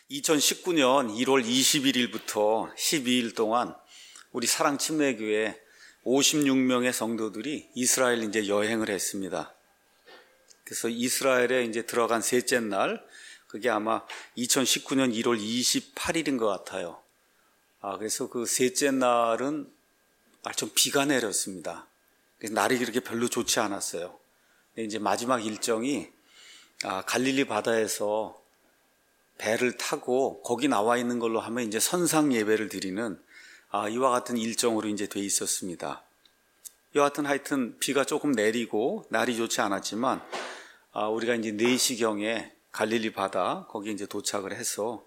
2019년 1월 21일부터 12일 동안 우리 사랑침례교회 56명의 성도들이 이스라엘 이제 여행을 했습니다. 그래서 이스라엘에 이제 들어간 셋째 날, 그게 아마 2019년 1월 28일인 것 같아요. 그래서 그 셋째 날은 좀 비가 내렸습니다. 그래서 날이 그렇게 별로 좋지 않았어요. 근데 이제 마지막 일정이 갈릴리 바다에서 배를 타고 거기 나와 있는 걸로 하면 이제 선상 예배를 드리는 이와 같은 일정으로 이제 돼 있었습니다. 여하튼 하여튼 비가 조금 내리고 날이 좋지 않았지만 우리가 이제 4시경에 갈릴리 바다 거기 이제 도착을 해서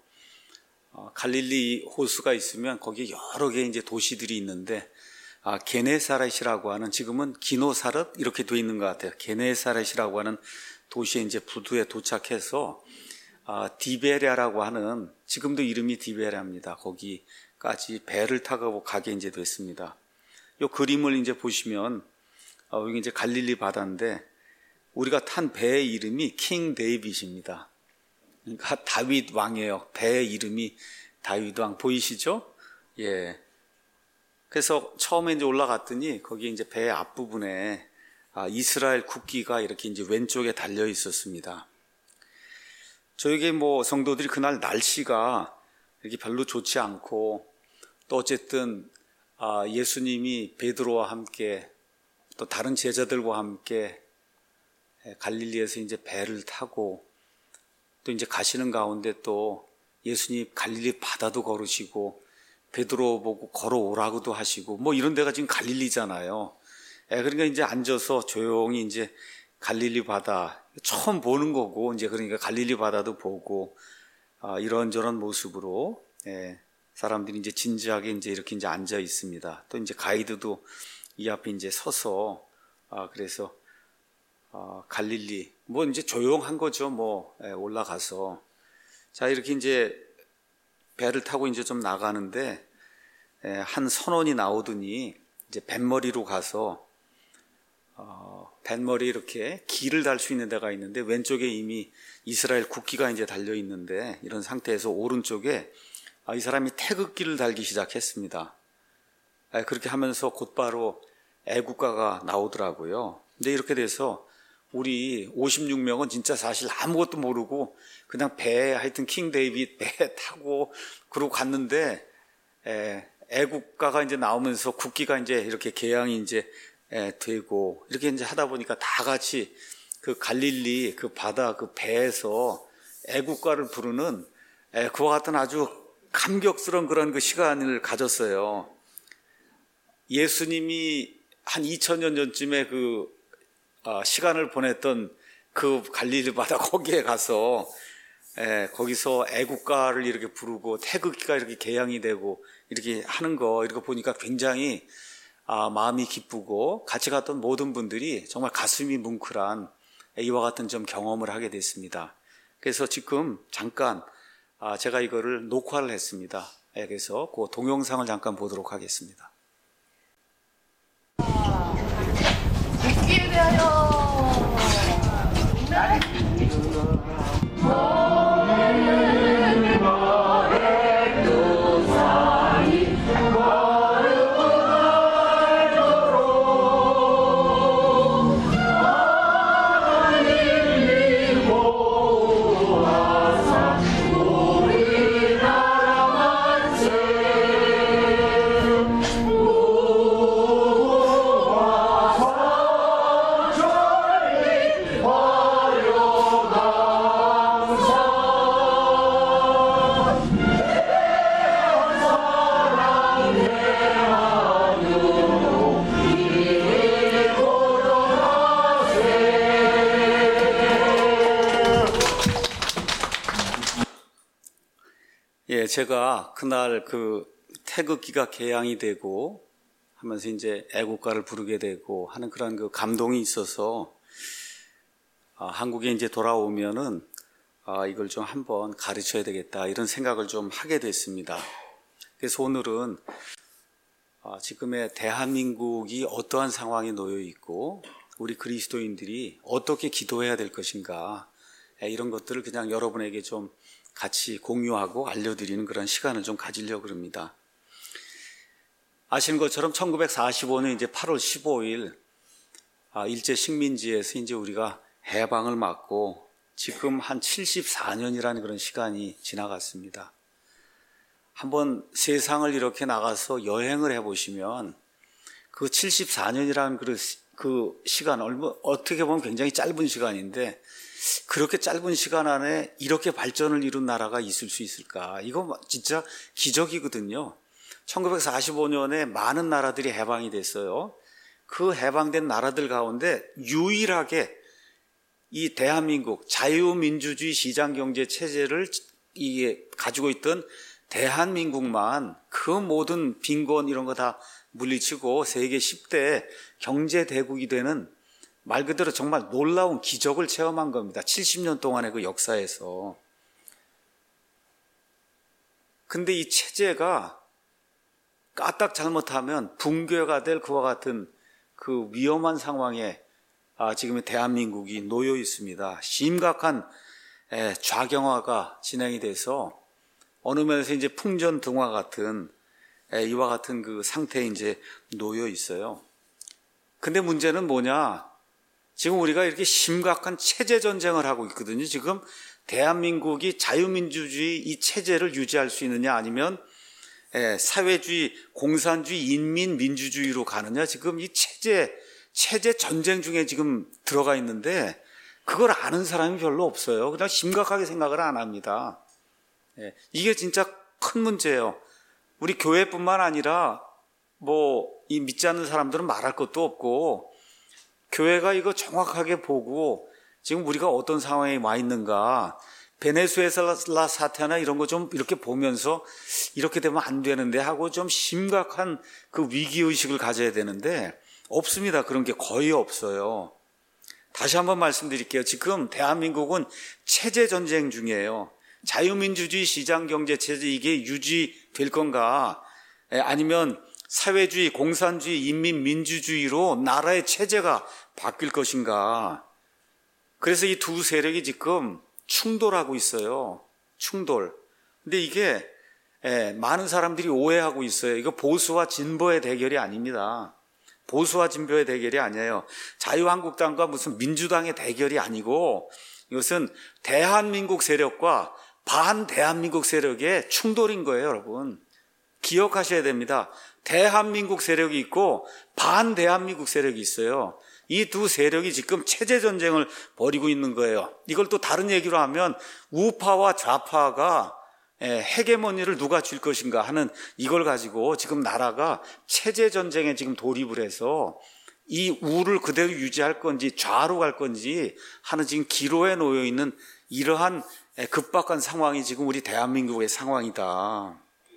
갈릴리 호수가 있으면 거기에 여러 개 이제 도시들이 있는데 게네사렛이라고 하는, 지금은 기노사렛 이렇게 돼 있는 것 같아요. 게네사렛이라고 하는 도시에 이제 부두에 도착해서 디베랴라고 하는, 지금도 이름이 디베랴입니다. 거기까지 배를 타고 가게 이제 됐습니다. 이 그림을 이제 보시면 여기 이제 갈릴리 바다인데 우리가 탄 배의 이름이 킹 데이빗입니다. 그러니까 다윗 왕이에요. 배의 이름이 다윗 왕 보이시죠? 예. 그래서 처음에 이제 올라갔더니 거기 이제 배 앞부분에 이스라엘 국기가 이렇게 이제 왼쪽에 달려 있었습니다. 저에게 성도들이 그날 날씨가 이렇게 별로 좋지 않고, 또 어쨌든 예수님이 베드로와 함께 또 다른 제자들과 함께 갈릴리에서 이제 배를 타고 또 이제 가시는 가운데 또 예수님 갈릴리 바다도 걸으시고 베드로 보고 걸어오라고도 하시고 이런 데가 지금 갈릴리잖아요. 그러니까 이제 앉아서 조용히 이제 갈릴리 바다 처음 보는 거고, 이제 그러니까 갈릴리 바다도 보고 이런저런 모습으로 사람들이 이제 진지하게 이제 이렇게 이제 앉아 있습니다. 또 이제 가이드도 이 앞에 이제 서서 그래서 갈릴리 이제 조용한 거죠. 올라가서 자 이렇게 이제 배를 타고 이제 좀 나가는데 한 선원이 나오더니 이제 뱃머리로 가서 뱃머리 이렇게 길을 달 수 있는 데가 있는데 왼쪽에 이미 이스라엘 국기가 이제 달려 있는데, 이런 상태에서 오른쪽에 이 사람이 태극기를 달기 시작했습니다. 그렇게 하면서 곧바로 애국가가 나오더라고요. 근데 이렇게 돼서 우리 56명은 진짜 사실 아무것도 모르고 그냥 배, 하여튼 킹 데이빗 배 타고 그러고 갔는데 애국가가 이제 나오면서 국기가 이제 이렇게 개양이 이제 되고 이렇게 이제 하다 보니까 다 같이 그 갈릴리 그 바다 그 배에서 애국가를 부르는 그와 같은 아주 감격스러운 그런 그 시간을 가졌어요. 예수님이 한 2000년 전쯤에 시간을 보냈던 그 갈릴리 바다 거기에 가서 거기서 애국가를 이렇게 부르고 태극기가 이렇게 개양이 되고 이렇게 하는 거, 이렇게 보니까 굉장히 마음이 기쁘고 같이 갔던 모든 분들이 정말 가슴이 뭉클한 이와 같은 좀 경험을 하게 됐습니다. 그래서 지금 잠깐 제가 이거를 녹화를 했습니다. 그래서 그 동영상을 잠깐 보도록 하겠습니다. 국기에 대하여 제가 그날 그 태극기가 개양이 되고 하면서 이제 애국가를 부르게 되고 하는 그런 그 감동이 있어서 한국에 이제 돌아오면은 이걸 좀 한번 가르쳐야 되겠다 이런 생각을 좀 하게 됐습니다. 그래서 오늘은 지금의 대한민국이 어떠한 상황에 놓여 있고 우리 그리스도인들이 어떻게 기도해야 될 것인가, 이런 것들을 그냥 여러분에게 좀 같이 공유하고 알려드리는 그런 시간을 좀 가지려고 합니다. 아시는 것처럼 1945년 이제 8월 15일 일제 식민지에서 이제 우리가 해방을 맞고 지금 한 74년이라는 그런 시간이 지나갔습니다. 한번 세상을 이렇게 나가서 여행을 해보시면 그 74년이라는 그 시간, 어떻게 보면 굉장히 짧은 시간인데 그렇게 짧은 시간 안에 이렇게 발전을 이룬 나라가 있을 수 있을까? 이거 진짜 기적이거든요. 1945년에 많은 나라들이 해방이 됐어요. 그 해방된 나라들 가운데 유일하게 이 대한민국 자유민주주의 시장경제 체제를 가지고 있던 대한민국만 그 모든 빈곤 이런 거 다 물리치고 세계 10대 경제대국이 되는 말 그대로 정말 놀라운 기적을 체험한 겁니다. 70년 동안의 그 역사에서. 근데 이 체제가 까딱 잘못하면 붕괴가 될 그와 같은 그 위험한 상황에 지금의 대한민국이 놓여 있습니다. 심각한 좌경화가 진행이 돼서 어느 면에서 이제 풍전등화 같은 이와 같은 그 상태에 이제 놓여 있어요. 근데 문제는 뭐냐? 지금 우리가 이렇게 심각한 체제 전쟁을 하고 있거든요. 지금 대한민국이 자유민주주의 이 체제를 유지할 수 있느냐 아니면 사회주의, 공산주의, 인민민주주의로 가느냐 지금 이 체제 전쟁 중에 지금 들어가 있는데 그걸 아는 사람이 별로 없어요. 그냥 심각하게 생각을 안 합니다. 이게 진짜 큰 문제예요. 우리 교회뿐만 아니라 이 믿지 않는 사람들은 말할 것도 없고 교회가 이거 정확하게 보고 지금 우리가 어떤 상황에 와 있는가 베네수엘라 사태나 이런 거 좀 이렇게 보면서 이렇게 되면 안 되는데 하고 좀 심각한 그 위기의식을 가져야 되는데 없습니다. 그런 게 거의 없어요. 다시 한번 말씀드릴게요. 지금 대한민국은 체제 전쟁 중이에요. 자유민주주의 시장경제체제 이게 유지될 건가 아니면 사회주의, 공산주의, 인민민주주의로 나라의 체제가 바뀔 것인가. 그래서 이 두 세력이 지금 충돌하고 있어요. 충돌. 근데 이게 많은 사람들이 오해하고 있어요. 이거 보수와 진보의 대결이 아닙니다. 보수와 진보의 대결이 아니에요. 자유한국당과 무슨 민주당의 대결이 아니고 이것은 대한민국 세력과 반대한민국 세력의 충돌인 거예요, 여러분. 기억하셔야 됩니다. 대한민국 세력이 있고 반대한민국 세력이 있어요. 이 두 세력이 지금 체제 전쟁을 벌이고 있는 거예요. 이걸 또 다른 얘기로 하면 우파와 좌파가 헤게모니를 누가 쥘 것인가 하는 이걸 가지고 지금 나라가 체제 전쟁에 지금 돌입을 해서 이 우를 그대로 유지할 건지 좌로 갈 건지 하는 지금 기로에 놓여 있는 이러한 급박한 상황이 지금 우리 대한민국의 상황이다.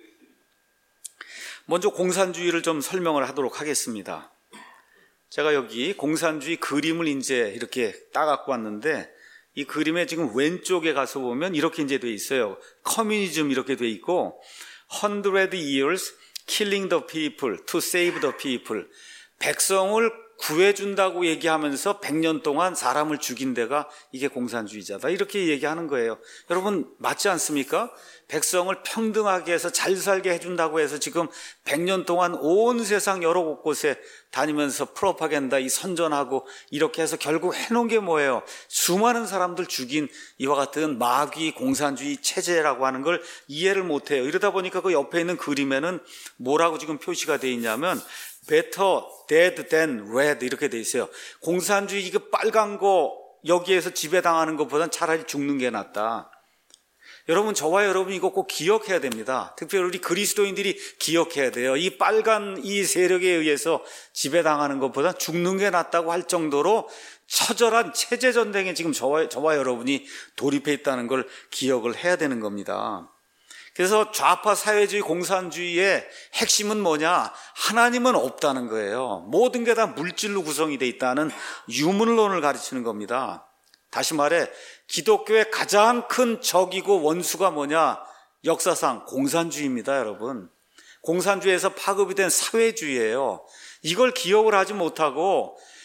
먼저 공산주의를 좀 설명을 하도록 하겠습니다. 제가 여기 공산주의 그림을 이제 이렇게 따갖고 왔는데 이 그림에 지금 왼쪽에 가서 보면 이렇게 이제 돼 있어요. 커뮤니즘 이렇게 돼 있고 100 years killing the people to save the people. 백성을 구해준다고 얘기하면서 100년 동안 사람을 죽인 데가 이게 공산주의자다. 이렇게 얘기하는 거예요. 여러분 맞지 않습니까? 백성을 평등하게 해서 잘 살게 해준다고 해서 지금 100년 동안 온 세상 여러 곳곳에 다니면서 프로파간다 이 선전하고 이렇게 해서 결국 해놓은 게 뭐예요? 수많은 사람들 죽인 이와 같은 마귀 공산주의 체제라고 하는 걸 이해를 못해요. 이러다 보니까 그 옆에 있는 그림에는 뭐라고 지금 표시가 되어 있냐면 Better dead than red 이렇게 돼 있어요. 공산주의 이거 빨간 거 여기에서 지배당하는 것보단 차라리 죽는 게 낫다. 여러분 저와 여러분 이거 꼭 기억해야 됩니다. 특별히 우리 그리스도인들이 기억해야 돼요. 이 빨간 이 세력에 의해서 지배당하는 것보다 죽는 게 낫다고 할 정도로 처절한 체제 전쟁에 지금 저와 여러분이 돌입해 있다는 걸 기억을 해야 되는 겁니다. 그래서 좌파 사회주의 공산주의의 핵심은 뭐냐? 하나님은 없다는 거예요. 모든 게 다 물질로 구성이 돼 있다는 유물론을 가르치는 겁니다. 다시 말해 기독교의 가장 큰 적이고 원수가 뭐냐? 역사상 공산주의입니다, 여러분. 공산주의에서 파급이 된 사회주의예요. 이걸 기억을 하지 못하고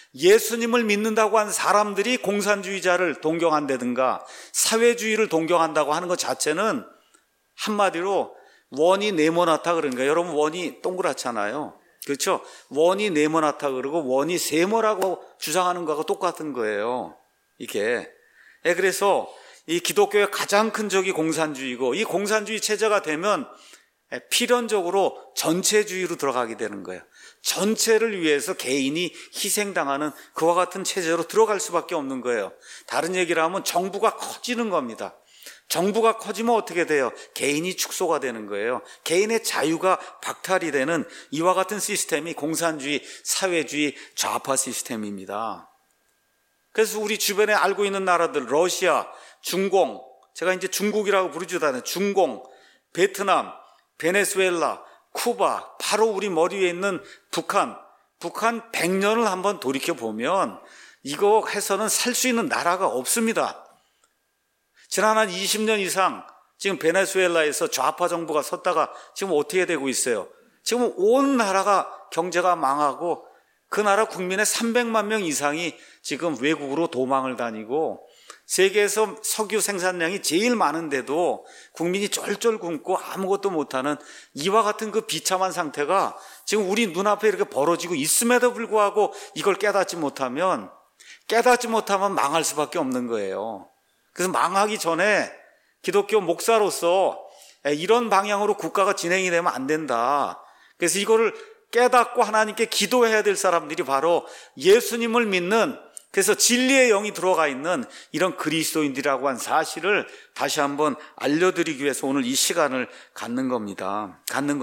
예수님을 믿는다고 한 사람들이 공산주의자를 동경한다든가 사회주의를 동경한다고 하는 것 자체는 한마디로 원이 네모나다 그러는 거예요. 여러분, 원이 동그랗잖아요. 그렇죠? 원이 네모나다 그러고 원이 세모라고 주장하는 거하고 똑같은 거예요. 이게. 그래서 이 기독교의 가장 큰 적이 공산주의고, 이 공산주의 체제가 되면 필연적으로 전체주의로 들어가게 되는 거예요. 전체를 위해서 개인이 희생당하는 그와 같은 체제로 들어갈 수밖에 없는 거예요. 다른 얘기를 하면 정부가 커지는 겁니다. 정부가 커지면 어떻게 돼요? 개인이 축소가 되는 거예요. 개인의 자유가 박탈이 되는 이와 같은 시스템이 공산주의, 사회주의, 좌파 시스템입니다. 그래서 우리 주변에 알고 있는 나라들, 러시아, 중공, 제가 이제 중국이라고 부르지도 않아요. 중공, 베트남, 베네수엘라, 쿠바, 바로 우리 머리 위에 있는 북한 100년을 한번 돌이켜보면 이거 해서는 살 수 있는 나라가 없습니다. 지난 한 20년 이상 지금 베네수엘라에서 좌파 정부가 섰다가 지금 어떻게 되고 있어요? 지금 온 나라가 경제가 망하고 그 나라 국민의 300만 명 이상이 지금 외국으로 도망을 다니고 세계에서 석유 생산량이 제일 많은데도 국민이 쫄쫄 굶고 아무것도 못하는 이와 같은 그 비참한 상태가 지금 우리 눈앞에 이렇게 벌어지고 있음에도 불구하고 이걸 깨닫지 못하면 망할 수밖에 없는 거예요. 그래서 망하기 전에 기독교 목사로서 이런 방향으로 국가가 진행이 되면 안 된다. 그래서 이거를 깨닫고 하나님께 기도해야 될 사람들이 바로 예수님을 믿는, 그래서 진리의 영이 들어가 있는 이런 그리스도인들이라고 한 사실을 다시 한번 알려드리기 위해서 오늘 이 시간을 갖는 겁니다.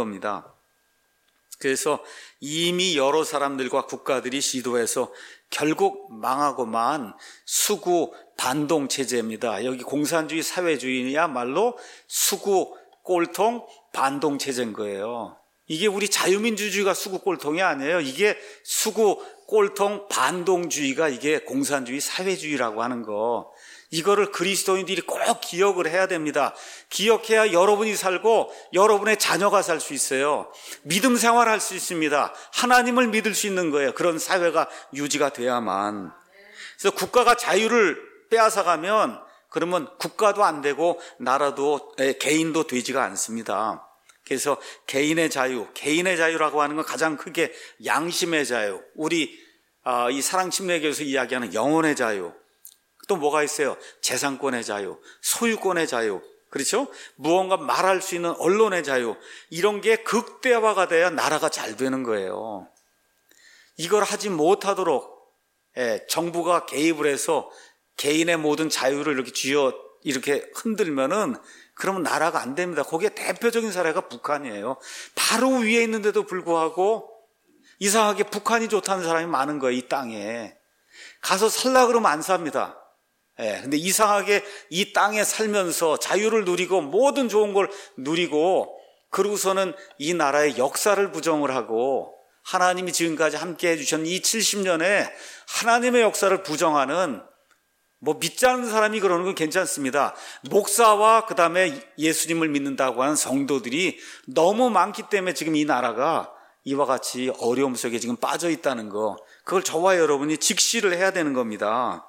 그래서 이미 여러 사람들과 국가들이 시도해서 결국 망하고만 수구 반동 체제입니다. 여기 공산주의 사회주의야말로 수구 꼴통 반동 체제인 거예요. 이게 우리 자유민주주의가 수구 꼴통이 아니에요. 이게 수구 꼴통 반동주의가 이게 공산주의 사회주의라고 하는 거. 이거를 그리스도인들이 꼭 기억을 해야 됩니다. 기억해야 여러분이 살고 여러분의 자녀가 살 수 있어요. 믿음 생활할 수 있습니다. 하나님을 믿을 수 있는 거예요. 그런 사회가 유지가 돼야만. 그래서 국가가 자유를 빼앗아가면 그러면 국가도 안 되고 나라도 개인도 되지가 않습니다. 그래서 개인의 자유라고 하는 건 가장 크게 양심의 자유, 우리 이 사랑침례교에서 이야기하는 영혼의 자유, 또 뭐가 있어요? 재산권의 자유, 소유권의 자유, 그렇죠? 무언가 말할 수 있는 언론의 자유, 이런 게 극대화가 돼야 나라가 잘 되는 거예요. 이걸 하지 못하도록 정부가 개입을 해서 개인의 모든 자유를 이렇게 흔들면은 그러면 나라가 안 됩니다. 거기에 대표적인 사례가 북한이에요. 바로 위에 있는데도 불구하고 이상하게 북한이 좋다는 사람이 많은 거예요. 이 땅에. 가서 살라 그러면 안 삽니다. 근데 이상하게 이 땅에 살면서 자유를 누리고 모든 좋은 걸 누리고 그러고서는 이 나라의 역사를 부정을 하고 하나님이 지금까지 함께 해주셨는 이 70년에 하나님의 역사를 부정하는, 믿지 않는 사람이 그러는 건 괜찮습니다. 목사와 그 다음에 예수님을 믿는다고 하는 성도들이 너무 많기 때문에 지금 이 나라가 이와 같이 어려움 속에 지금 빠져 있다는 거, 그걸 저와 여러분이 직시를 해야 되는 겁니다.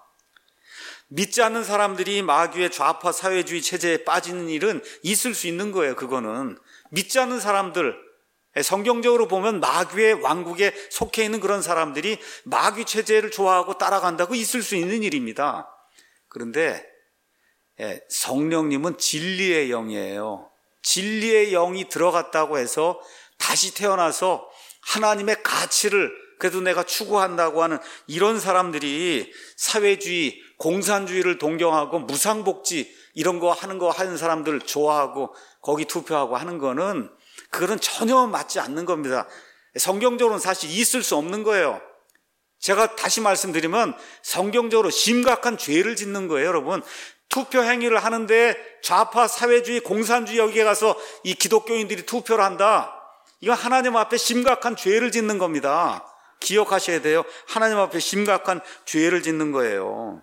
믿지 않는 사람들이 마귀의 좌파 사회주의 체제에 빠지는 일은 있을 수 있는 거예요. 그거는 믿지 않는 사람들, 성경적으로 보면 마귀의 왕국에 속해 있는 그런 사람들이 마귀 체제를 좋아하고 따라간다고 있을 수 있는 일입니다. 그런데 성령님은 진리의 영이에요. 진리의 영이 들어갔다고 해서 다시 태어나서 하나님의 가치를 그래도 내가 추구한다고 하는 이런 사람들이 사회주의, 공산주의를 동경하고 무상복지 이런 거 하는 사람들 좋아하고 거기 투표하고 하는 거는 그거는 전혀 맞지 않는 겁니다. 성경적으로는 사실 있을 수 없는 거예요. 제가 다시 말씀드리면 성경적으로 심각한 죄를 짓는 거예요, 여러분. 투표 행위를 하는데 좌파 사회주의, 공산주의 여기에 가서 이 기독교인들이 투표를 한다. 이건 하나님 앞에 심각한 죄를 짓는 겁니다. 기억하셔야 돼요. 하나님 앞에 심각한 죄를 짓는 거예요.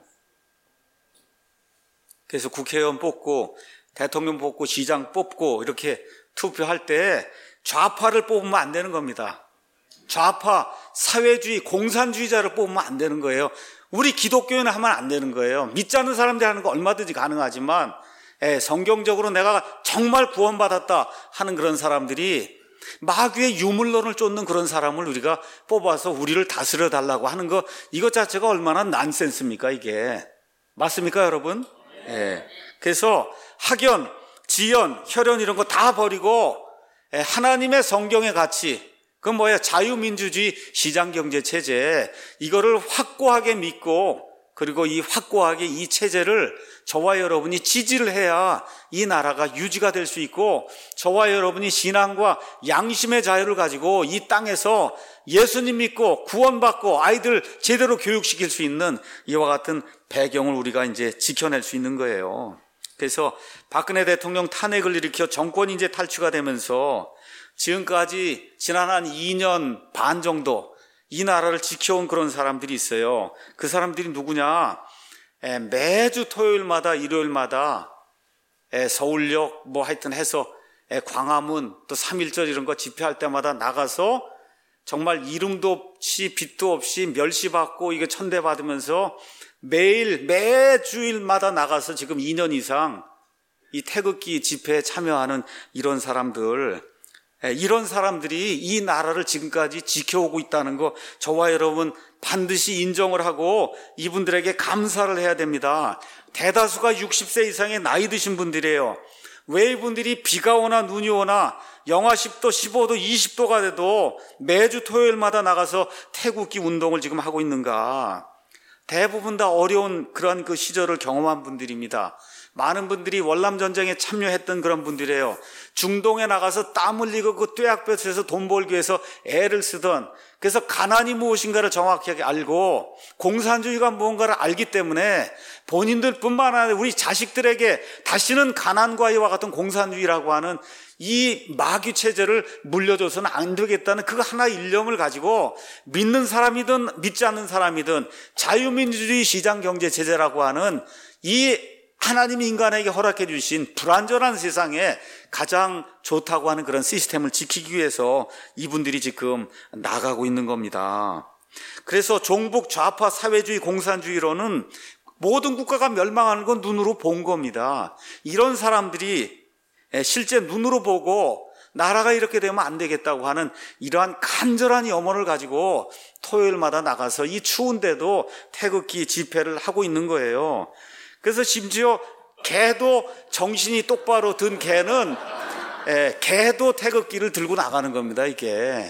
그래서 국회의원 뽑고 대통령 뽑고 시장 뽑고 이렇게 투표할 때 좌파를 뽑으면 안 되는 겁니다. 좌파, 사회주의, 공산주의자를 뽑으면 안 되는 거예요. 우리 기독교인은 하면 안 되는 거예요. 믿지 않는 사람들이 하는 거 얼마든지 가능하지만 성경적으로 내가 정말 구원받았다 하는 그런 사람들이 마귀의 유물론을 쫓는 그런 사람을 우리가 뽑아서 우리를 다스려 달라고 하는 거, 이것 자체가 얼마나 난센스입니까 이게. 맞습니까 여러분? 그래서 학연, 지연, 혈연 이런 거 다 버리고 하나님의 성경의 가치, 그건 뭐예요? 자유민주주의 시장경제체제, 이거를 확고하게 믿고, 그리고 이 확고하게 이 체제를 저와 여러분이 지지를 해야 이 나라가 유지가 될 수 있고, 저와 여러분이 신앙과 양심의 자유를 가지고 이 땅에서 예수님 믿고 구원받고 아이들 제대로 교육시킬 수 있는 이와 같은 배경을 우리가 이제 지켜낼 수 있는 거예요. 그래서 박근혜 대통령 탄핵을 일으켜 정권이 이제 탈취가 되면서 지금까지 지난 한 2년 반 정도 이 나라를 지켜온 그런 사람들이 있어요. 그 사람들이 누구냐? 매주 토요일마다 일요일마다 서울역 뭐 하여튼 해서 광화문 또 3.1절 이런 거 집회할 때마다 나가서 정말 이름도 없이 빛도 없이 멸시받고 이거 천대받으면서 매주일마다 나가서 지금 2년 이상 이 태극기 집회에 참여하는 이런 사람들, 이런 사람들이 이 나라를 지금까지 지켜오고 있다는 거 저와 여러분 반드시 인정을 하고 이분들에게 감사를 해야 됩니다. 대다수가 60세 이상의 나이 드신 분들이에요. 왜 이분들이 비가 오나 눈이 오나 영하 10도, 15도, 20도가 돼도 매주 토요일마다 나가서 태극기 운동을 지금 하고 있는가? 대부분 다 어려운 그런 그 시절을 경험한 분들입니다. 많은 분들이 월남전쟁에 참여했던 그런 분들이에요. 중동에 나가서 땀 흘리고 그 뙤약볕에서 돈 벌기 위해서 애를 쓰던, 그래서 가난이 무엇인가를 정확하게 알고 공산주의가 무언가를 알기 때문에 본인들뿐만 아니라 우리 자식들에게 다시는 가난과 이와 같은 공산주의라고 하는 이 마귀 체제를 물려줘서는 안 되겠다는 그 하나의 일념을 가지고 믿는 사람이든 믿지 않는 사람이든 자유민주주의 시장경제 체제라고 하는 이 하나님이 인간에게 허락해 주신 불완전한 세상에 가장 좋다고 하는 그런 시스템을 지키기 위해서 이분들이 지금 나가고 있는 겁니다. 그래서 종북 좌파 사회주의 공산주의로는 모든 국가가 멸망하는 건 눈으로 본 겁니다. 이런 사람들이 실제 눈으로 보고 나라가 이렇게 되면 안 되겠다고 하는 이러한 간절한 염원을 가지고 토요일마다 나가서 이 추운데도 태극기 집회를 하고 있는 거예요. 그래서 심지어 개도 정신이 똑바로 든 개는 개도 태극기를 들고 나가는 겁니다. 이게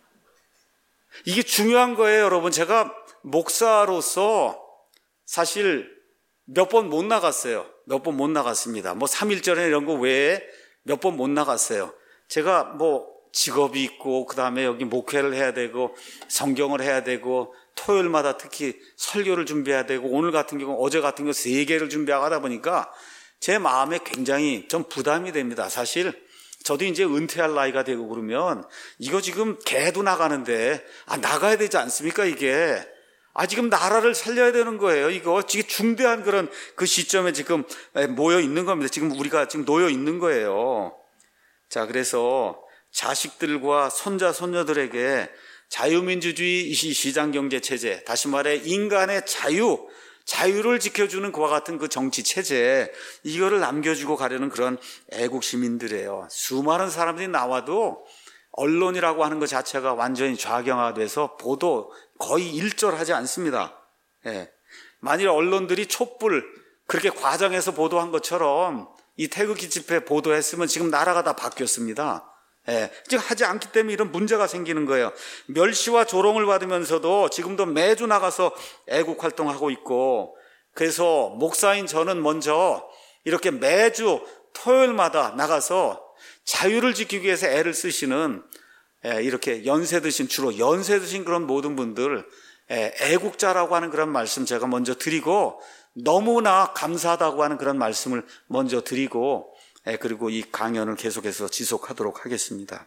중요한 거예요, 여러분. 제가 목사로서 사실 몇 번 못 나갔어요. 몇 번 못 나갔습니다. 뭐 3.1절에 이런 거 외에 몇 번 못 나갔어요. 제가 뭐 직업이 있고 그다음에 여기 목회를 해야 되고 성경을 해야 되고 토요일마다 특히 설교를 준비해야 되고 오늘 같은 경우 어제 같은 경우 3개를 준비하다 보니까 제 마음에 굉장히 좀 부담이 됩니다. 사실 저도 이제 은퇴할 나이가 되고 그러면 이거 지금 개도 나가는데 나가야 되지 않습니까 이게. 지금 나라를 살려야 되는 거예요. 이거 지금 중대한 그런 그 시점에 지금 모여 있는 겁니다. 지금 우리가 지금 놓여 있는 거예요. 자, 그래서 자식들과 손자, 손녀들에게 자유민주주의 시장경제체제, 다시 말해 인간의 자유를 지켜주는 그와 같은 그 정치체제, 이거를 남겨주고 가려는 그런 애국시민들이에요. 수많은 사람들이 나와도 언론이라고 하는 것 자체가 완전히 좌경화돼서 보도 거의 일절하지 않습니다. 만일 언론들이 촛불 그렇게 과장해서 보도한 것처럼 이 태극기 집회 보도했으면 지금 나라가 다 바뀌었습니다. 지금 하지 않기 때문에 이런 문제가 생기는 거예요. 멸시와 조롱을 받으면서도 지금도 매주 나가서 애국 활동하고 있고, 그래서 목사인 저는 먼저 이렇게 매주 토요일마다 나가서 자유를 지키기 위해서 애를 쓰시는 이렇게 주로 연세 드신 그런 모든 분들 애국자라고 하는 그런 말씀 제가 먼저 드리고, 너무나 감사하다고 하는 그런 말씀을 먼저 드리고, 그리고 이 강연을 계속해서 지속하도록 하겠습니다.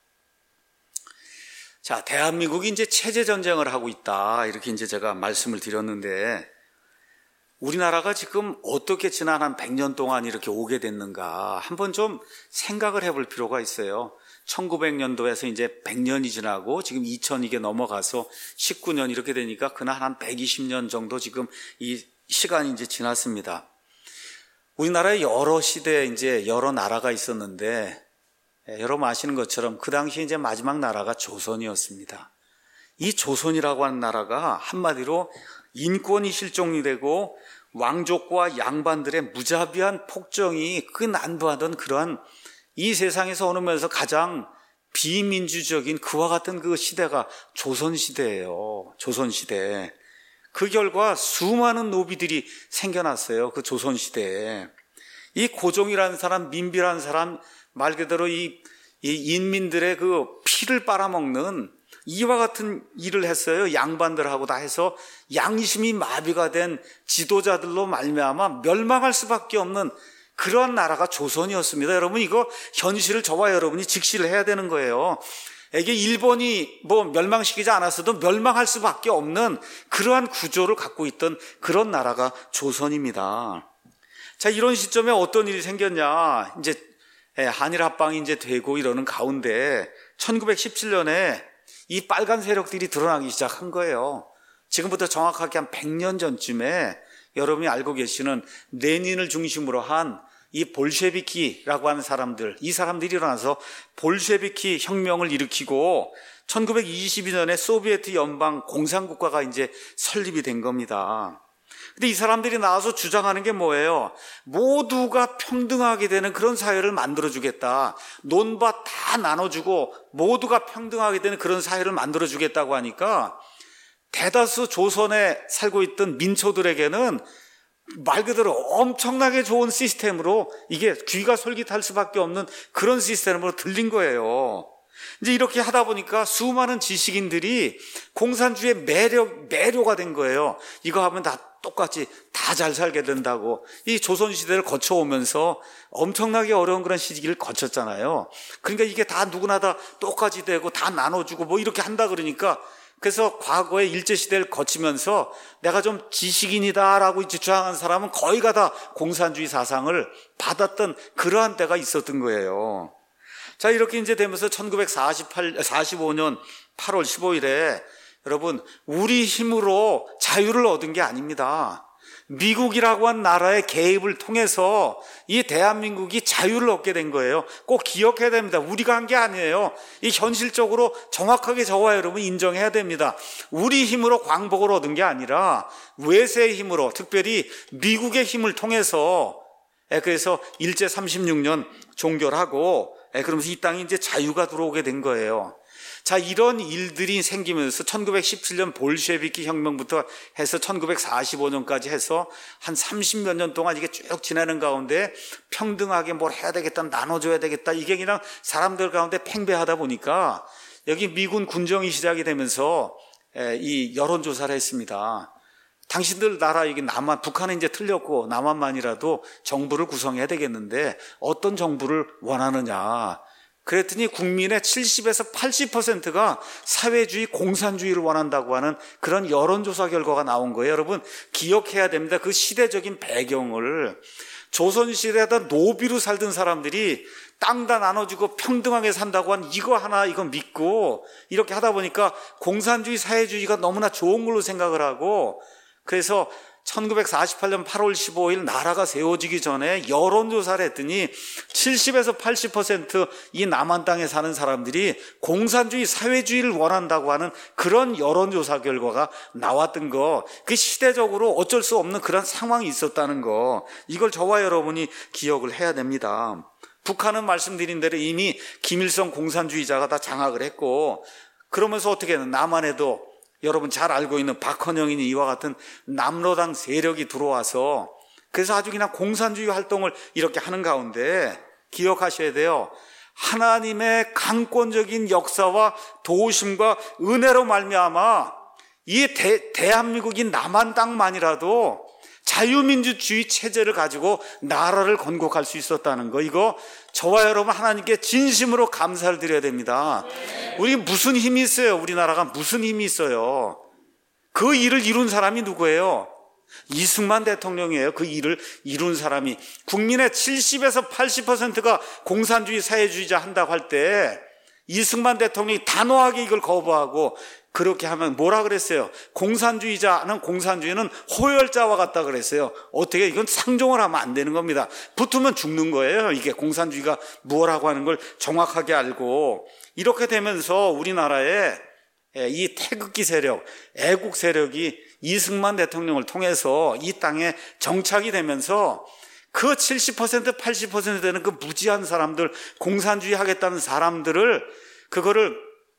자, 대한민국이 이제 체제 전쟁을 하고 있다, 이렇게 이제 제가 말씀을 드렸는데, 우리나라가 지금 어떻게 지난 한 100년 동안 이렇게 오게 됐는가 한번 좀 생각을 해볼 필요가 있어요. 1900년도에서 이제 100년이 지나고 지금 2000이게 넘어가서 19년 이렇게 되니까 그날 한 120년 정도 지금 이 시간이 이제 지났습니다. 우리나라에 여러 시대에 이제 여러 나라가 있었는데 여러분 아시는 것처럼 그 당시 이제 마지막 나라가 조선이었습니다. 이 조선이라고 하는 나라가 한마디로 인권이 실종이 되고 왕족과 양반들의 무자비한 폭정이 그 난도하던 그러한 이 세상에서 어느 면에서 가장 비민주적인 그와 같은 그 시대가 조선시대예요. 조선시대. 그 결과 수많은 노비들이 생겨났어요. 그 조선시대에. 이 고종이라는 사람, 민비라는 사람, 말 그대로 이 인민들의 그 피를 빨아먹는 이와 같은 일을 했어요. 양반들하고 다 해서 양심이 마비가 된 지도자들로 말미암아 멸망할 수밖에 없는 그러한 나라가 조선이었습니다. 여러분 이거 현실을 저와 여러분이 직시를 해야 되는 거예요. 이게 일본이 멸망시키지 않았어도 멸망할 수밖에 없는 그러한 구조를 갖고 있던 그런 나라가 조선입니다. 자, 이런 시점에 어떤 일이 생겼냐? 이제 한일 합방이 이제 되고 이러는 가운데 1917년에 이 빨간 세력들이 드러나기 시작한 거예요. 지금부터 정확하게 한 100년 전쯤에 여러분이 알고 계시는 레닌을 중심으로 한 이 볼셰비키라고 하는 사람들, 이 사람들이 일어나서 볼셰비키 혁명을 일으키고 1922년에 소비에트 연방 공산국가가 이제 설립이 된 겁니다. 근데 이 사람들이 나와서 주장하는 게 뭐예요? 모두가 평등하게 되는 그런 사회를 만들어주겠다. 논밭 다 나눠주고 모두가 평등하게 되는 그런 사회를 만들어주겠다고 하니까 대다수 조선에 살고 있던 민초들에게는 말 그대로 엄청나게 좋은 시스템으로 이게 귀가 솔깃할 수밖에 없는 그런 시스템으로 들린 거예요. 이제 이렇게 하다 보니까 수많은 지식인들이 공산주의의 매료가 된 거예요. 이거 하면 다 똑같이 다 잘 살게 된다고. 이 조선시대를 거쳐오면서 엄청나게 어려운 그런 시기를 거쳤잖아요. 그러니까 이게 다 누구나 다 똑같이 되고 다 나눠주고 이렇게 한다 그러니까 그래서 과거의 일제시대를 거치면서 내가 좀 지식인이다라고 이제 주장하는 사람은 거의가 다 공산주의 사상을 받았던 그러한 때가 있었던 거예요. 자, 이렇게 이제 되면서 1945년 8월 15일에 여러분, 우리 힘으로 자유를 얻은 게 아닙니다. 미국이라고 한 나라의 개입을 통해서 이 대한민국이 자유를 얻게 된 거예요. 꼭 기억해야 됩니다. 우리가 한 게 아니에요. 이 현실적으로 정확하게 저와 여러분 인정해야 됩니다. 우리 힘으로 광복을 얻은 게 아니라 외세의 힘으로, 특별히 미국의 힘을 통해서 그래서 일제 36년 종결하고 그러면서 이 땅에 이제 자유가 들어오게 된 거예요. 자, 이런 일들이 생기면서 1917년 볼셰비키 혁명부터 해서 1945년까지 해서 한 30몇 년 동안 이게 쭉 지나는 가운데 평등하게 뭘 해야 되겠다, 나눠줘야 되겠다, 이게 그냥 사람들 가운데 팽배하다 보니까 여기 미군 군정이 시작이 되면서 이 여론조사를 했습니다. 당신들 나라, 이게 남한, 북한은 이제 틀렸고 남한만이라도 정부를 구성해야 되겠는데 어떤 정부를 원하느냐. 그랬더니 국민의 70에서 80%가 사회주의, 공산주의를 원한다고 하는 그런 여론조사 결과가 나온 거예요. 여러분 기억해야 됩니다. 그 시대적인 배경을. 조선시대에다 노비로 살던 사람들이 땅 다 나눠주고 평등하게 산다고 한 이거 하나 이거 믿고 이렇게 하다 보니까 공산주의, 사회주의가 너무나 좋은 걸로 생각을 하고, 그래서 1948년 8월 15일 나라가 세워지기 전에 여론조사를 했더니 70에서 80% 이 남한 땅에 사는 사람들이 공산주의, 사회주의를 원한다고 하는 그런 여론조사 결과가 나왔던 거, 그 시대적으로 어쩔 수 없는 그런 상황이 있었다는 거, 이걸 저와 여러분이 기억을 해야 됩니다. 북한은 말씀드린 대로 이미 김일성 공산주의자가 다 장악을 했고, 그러면서 어떻게 하는, 남한에도 여러분 잘 알고 있는 박헌영이니 이와 같은 남로당 세력이 들어와서 그래서 아주 그냥 공산주의 활동을 이렇게 하는 가운데 기억하셔야 돼요. 하나님의 강권적인 역사와 도우심과 은혜로 말미암아 이 대한민국인 남한 땅만이라도 자유민주주의 체제를 가지고 나라를 건국할 수 있었다는 거, 이거 저와 여러분 하나님께 진심으로 감사를 드려야 됩니다. 우리 무슨 힘이 있어요? 우리나라가 무슨 힘이 있어요? 그 일을 이룬 사람이 누구예요? 이승만 대통령이에요. 그 일을 이룬 사람이. 국민의 70에서 80%가 공산주의, 사회주의자 한다고 할 때 이승만 대통령이 단호하게 이걸 거부하고 그렇게 하면 뭐라 그랬어요? 공산주의는 호열자와 같다 그랬어요. 어떻게 이건 상종을 하면 안 되는 겁니다. 붙으면 죽는 거예요. 이게 공산주의가 무엇라고 하는 걸 정확하게 알고 이렇게 되면서 우리나라에 이 태극기 세력, 애국 세력이 이승만 대통령을 통해서 이 땅에 정착이 되면서 그 70%, 80% 되는 그 무지한 사람들, 공산주의 하겠다는 사람들을 그거를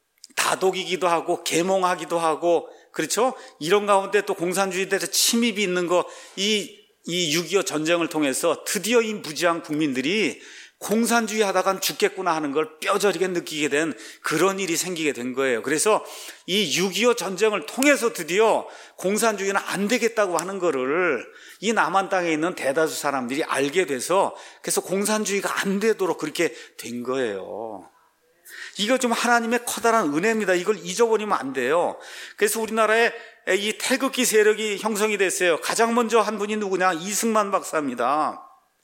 다독이기도 하고 계몽하기도 하고 그렇죠? 이런 가운데 또 공산주의에 대해서 침입이 있는 거 이 6.25 전쟁을 통해서 드디어 이 무지한 국민들이 공산주의 하다간 죽겠구나 하는 걸 뼈저리게 느끼게 된 그런 일이 생기게 된 거예요. 그래서 이 6.25 전쟁을 통해서 드디어 공산주의는 안 되겠다고 하는 거를 이 남한 땅에 있는 대다수 사람들이 알게 돼서 그래서 공산주의가 안 되도록 그렇게 된 거예요. 이거 좀 하나님의 커다란 은혜입니다. 이걸 잊어버리면 안 돼요. 그래서 우리나라에 이 태극기 세력이 형성이 됐어요. 가장 먼저 한 분이 누구냐? 이승만 박사입니다.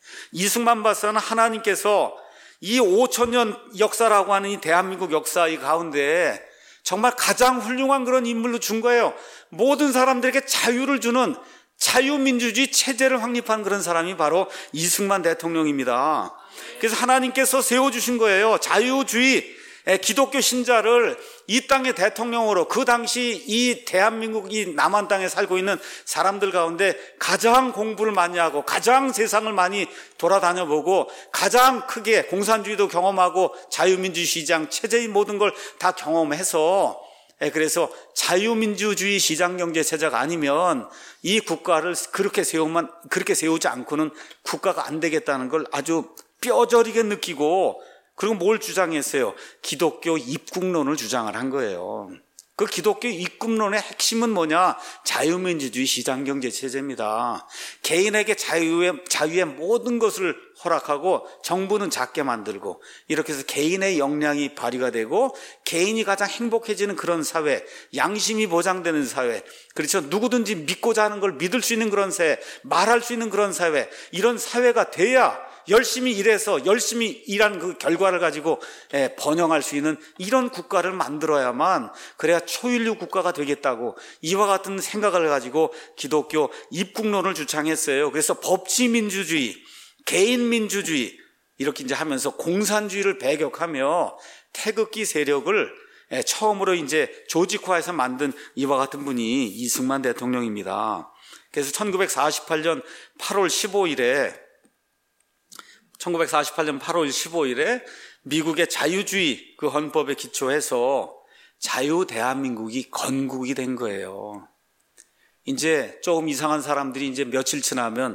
이승만 박사는 하나님께서 이 5,000년 역사라고 하는 이 대한민국 역사 이 가운데 정말 가장 훌륭한 그런 인물로 준 거예요. 모든 사람들에게 자유를 주는 자유민주주의 체제를 확립한 그런 사람이 바로 이승만 대통령입니다. 그래서 하나님께서 세워주신 거예요. 자유주의 기독교 신자를 이 땅의 대통령으로 그 당시 이 대한민국 이 남한 땅에 살고 있는 사람들 가운데 가장 공부를 많이 하고 가장 세상을 많이 돌아다녀 보고 가장 크게 공산주의도 경험하고 자유민주주의 시장 체제의 모든 걸 다 경험해서 그래서 자유민주주의 시장경제 체제가 아니면 이 국가를 그렇게 세우지 않고는 국가가 안 되겠다는 걸 아주 뼈저리게 느끼고 그리고 뭘 주장했어요? 기독교 입국론을 주장을 한 거예요. 그 기독교 입국론의 핵심은 뭐냐? 자유민주주의 시장경제 체제입니다. 개인에게 자유의 모든 것을 허락하고 정부는 작게 만들고 이렇게 해서 개인의 역량이 발휘가 되고 개인이 가장 행복해지는 그런 사회, 양심이 보장되는 사회, 그렇죠? 누구든지 믿고자 하는 걸 믿을 수 있는 그런 사회, 말할 수 있는 그런 사회, 이런 사회가 돼야 열심히 일해서 열심히 일한 그 결과를 가지고 번영할 수 있는 이런 국가를 만들어야만 그래야 초인류 국가가 되겠다고 이와 같은 생각을 가지고 기독교 입국론을 주창했어요. 그래서 법치민주주의, 개인민주주의 이렇게 이제 하면서 공산주의를 배격하며 태극기 세력을 처음으로 이제 조직화해서 만든 이와 같은 분이 이승만 대통령입니다. 그래서 1948년 8월 15일에 미국의 자유주의 그 헌법에 기초해서 자유 대한민국이 건국이 된 거예요. 이제 조금 이상한 사람들이 이제 며칠 지나면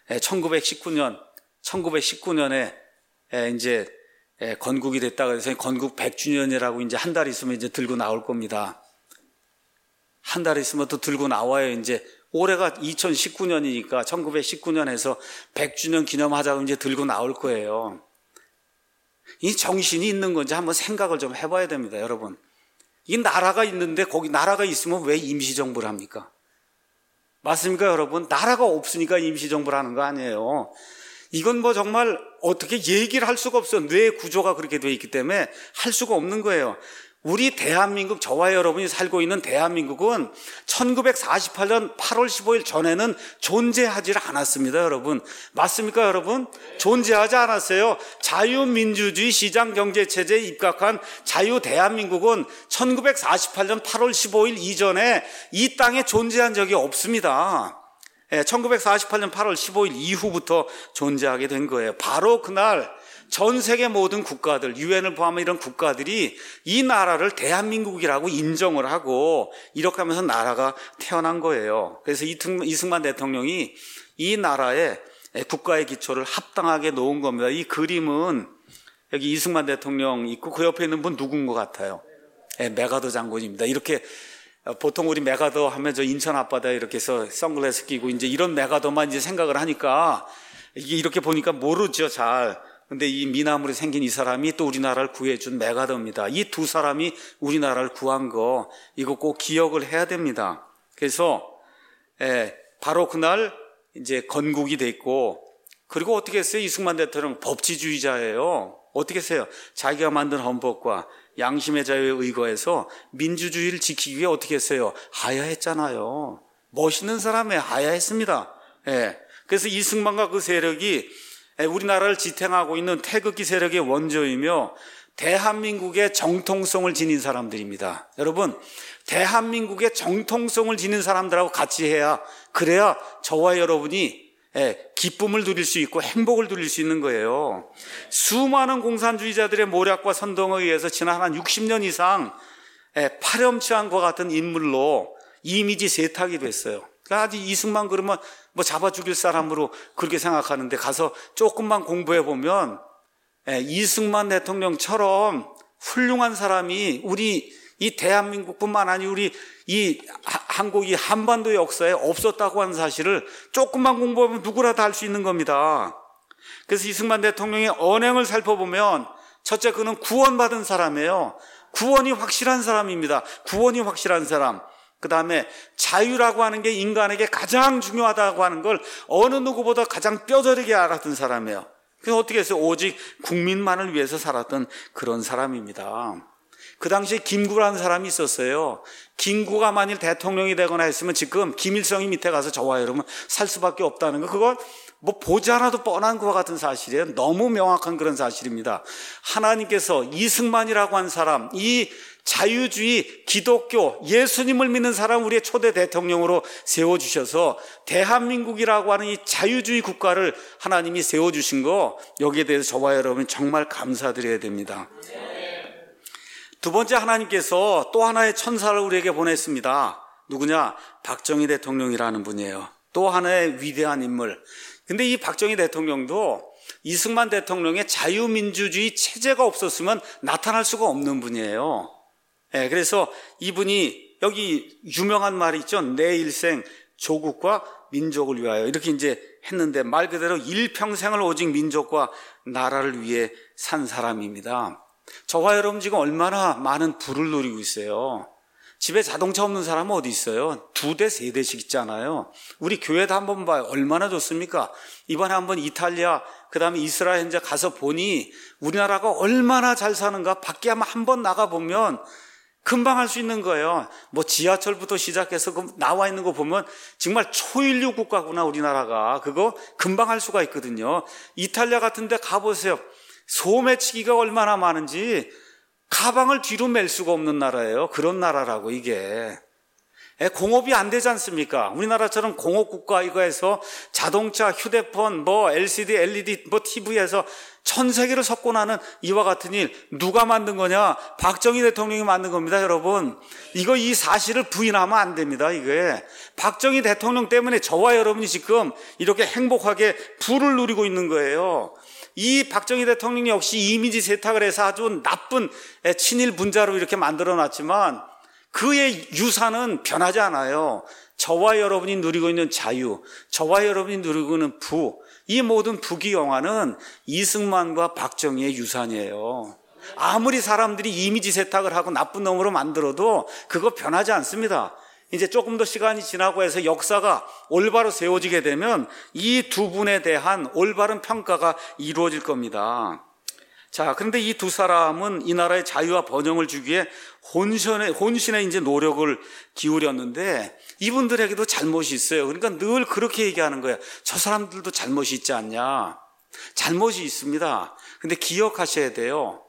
1919년에 이제 건국이 됐다고 해서 건국 100주년이라고 이제 한 달 있으면 이제 들고 나올 겁니다. 한 달 있으면 또 들고 나와요. 이제 올해가 2019년이니까 1919년에서 100주년 기념하자고 이제 들고 나올 거예요. 이 정신이 있는 건지 한번 생각을 좀 해봐야 됩니다, 여러분. 이 나라가 있는데 거기 나라가 있으면 왜 임시정부를 합니까? 맞습니까, 여러분? 나라가 없으니까 임시정부를 하는 거 아니에요. 이건 뭐 정말 어떻게 얘기를 할 수가 없어요. 뇌 구조가 그렇게 돼 있기 때문에 할 수가 없는 거예요. 우리 대한민국, 저와 여러분이 살고 있는 대한민국은 1948년 8월 15일 전에는 존재하지 않았습니다, 여러분. 맞습니까, 여러분? 존재하지 않았어요. 자유민주주의 시장경제체제에 입각한 자유 대한민국은 1948년 8월 15일 이전에 이 땅에 존재한 적이 없습니다. 1948년 8월 15일 이후부터 존재하게 된 거예요. 바로 그날 전 세계 모든 국가들, 유엔을 포함한 이런 국가들이 이 나라를 대한민국이라고 인정을 하고 이렇게 하면서 나라가 태어난 거예요. 그래서 이승만 대통령이 이 나라의 국가의 기초를 합당하게 놓은 겁니다. 이 그림은 여기 이승만 대통령 있고 그 옆에 있는 분 누군 것 같아요? 메가더 장군입니다. 이렇게 보통 우리 메가더 하면 저 인천 앞바다에 이렇게 해서 선글라스 끼고 이제 이런 메가더만 이제 생각을 하니까 이게 이렇게 보니까 모르죠, 잘. 근데 이 미나무로 생긴 이 사람이 또 우리나라를 구해준 메가더입니다. 이 두 사람이 우리나라를 구한 거 이거 꼭 기억을 해야 됩니다. 그래서 바로 그날 이제 건국이 됐고 그리고 어떻게 했어요? 이승만 대통령 법치주의자예요. 어떻게 해요? 자기가 만든 헌법과 양심의 자유에 의거해서 민주주의를 지키기 위해 어떻게 했어요? 하야했잖아요. 멋있는 사람에 하야했습니다. 예. 그래서 이승만과 그 세력이 우리나라를 지탱하고 있는 태극기 세력의 원조이며 대한민국의 정통성을 지닌 사람들입니다. 여러분, 대한민국의 정통성을 지닌 사람들하고 같이 해야, 그래야 저와 여러분이 기쁨을 누릴 수 있고 행복을 누릴 수 있는 거예요. 수많은 공산주의자들의 모략과 선동에 의해서 지난 한 60년 이상 파렴치한과 같은 인물로 이미지 세탁이 됐어요. 그러니까 이승만 그러면 뭐 잡아 죽일 사람으로 그렇게 생각하는데, 가서 조금만 공부해 보면 이승만 대통령처럼 훌륭한 사람이 우리 이 대한민국뿐만 아니라 우리 이 한국이 한반도 역사에 없었다고 하는 사실을 조금만 공부하면 누구라도 알 수 있는 겁니다. 그래서 이승만 대통령의 언행을 살펴보면, 첫째, 그는 구원받은 사람이에요. 구원이 확실한 사람입니다. 구원이 확실한 사람. 그 다음에 자유라고 하는 게 인간에게 가장 중요하다고 하는 걸 어느 누구보다 가장 뼈저리게 알았던 사람이에요. 그래서 어떻게 했어요? 오직 국민만을 위해서 살았던 그런 사람입니다. 그 당시에 김구라는 사람이 있었어요. 김구가 만일 대통령이 되거나 했으면 지금 김일성이 밑에 가서 저와 여러분 살 수밖에 없다는 거, 그걸 뭐 보지 않아도 뻔한 것과 같은 사실이에요. 너무 명확한 그런 사실입니다. 하나님께서 이승만이라고 한 사람, 이 자유주의, 기독교, 예수님을 믿는 사람 우리의 초대 대통령으로 세워주셔서 대한민국이라고 하는 이 자유주의 국가를 하나님이 세워주신 거, 여기에 대해서 저와 여러분 정말 감사드려야 됩니다. 두 번째, 하나님께서 또 하나의 천사를 우리에게 보냈습니다. 누구냐? 박정희 대통령이라는 분이에요. 또 하나의 위대한 인물. 근데 이 박정희 대통령도 이승만 대통령의 자유민주주의 체제가 없었으면 나타날 수가 없는 분이에요. 그래서 이분이, 여기 유명한 말이 있죠. 내 일생 조국과 민족을 위하여, 이렇게 이제 했는데, 말 그대로 일평생을 오직 민족과 나라를 위해 산 사람입니다. 저와 여러분 지금 얼마나 많은 부를 누리고 있어요. 집에 자동차 없는 사람은 어디 있어요? 2대, 3대씩 있잖아요. 우리 교회도 한번 봐요. 얼마나 좋습니까? 이번에 한번 이탈리아, 그 다음에 이스라엘 현재 가서 보니 우리나라가 얼마나 잘 사는가 밖에 한번 나가보면 금방 할 수 있는 거예요. 뭐 지하철부터 시작해서 나와 있는 거 보면 정말 초인류 국가구나 우리나라가. 그거 금방 할 수가 있거든요. 이탈리아 같은 데 가보세요. 소매치기가 얼마나 많은지 가방을 뒤로 멜 수가 없는 나라예요. 그런 나라라고 이게. 공업이 안 되지 않습니까? 우리나라처럼 공업국가 이거 해서 자동차, 휴대폰, 뭐 LCD, LED, 뭐 TV에서 전 세계를 석권하는 이와 같은 일 누가 만든 거냐? 박정희 대통령이 만든 겁니다, 여러분. 이 사실을 부인하면 안 됩니다, 이게. 박정희 대통령 때문에 저와 여러분이 지금 이렇게 행복하게 부를 누리고 있는 거예요. 이 박정희 대통령 역시 이미지 세탁을 해서 아주 나쁜 친일 분자로 이렇게 만들어 놨지만 그의 유산은 변하지 않아요. 저와 여러분이 누리고 있는 자유, 저와 여러분이 누리고 있는 부, 이 모든 부귀영화는 이승만과 박정희의 유산이에요. 아무리 사람들이 이미지 세탁을 하고 나쁜 놈으로 만들어도 그거 변하지 않습니다. 이제 조금 더 시간이 지나고 해서 역사가 올바로 세워지게 되면 이 두 분에 대한 올바른 평가가 이루어질 겁니다. 자, 그런데 이 두 사람은 이 나라의 자유와 번영을 주기 위해 혼신의 이제 노력을 기울였는데 이분들에게도 잘못이 있어요. 그러니까 늘 그렇게 얘기하는 거예요. 저 사람들도 잘못이 있지 않냐? 잘못이 있습니다. 근데 기억하셔야 돼요.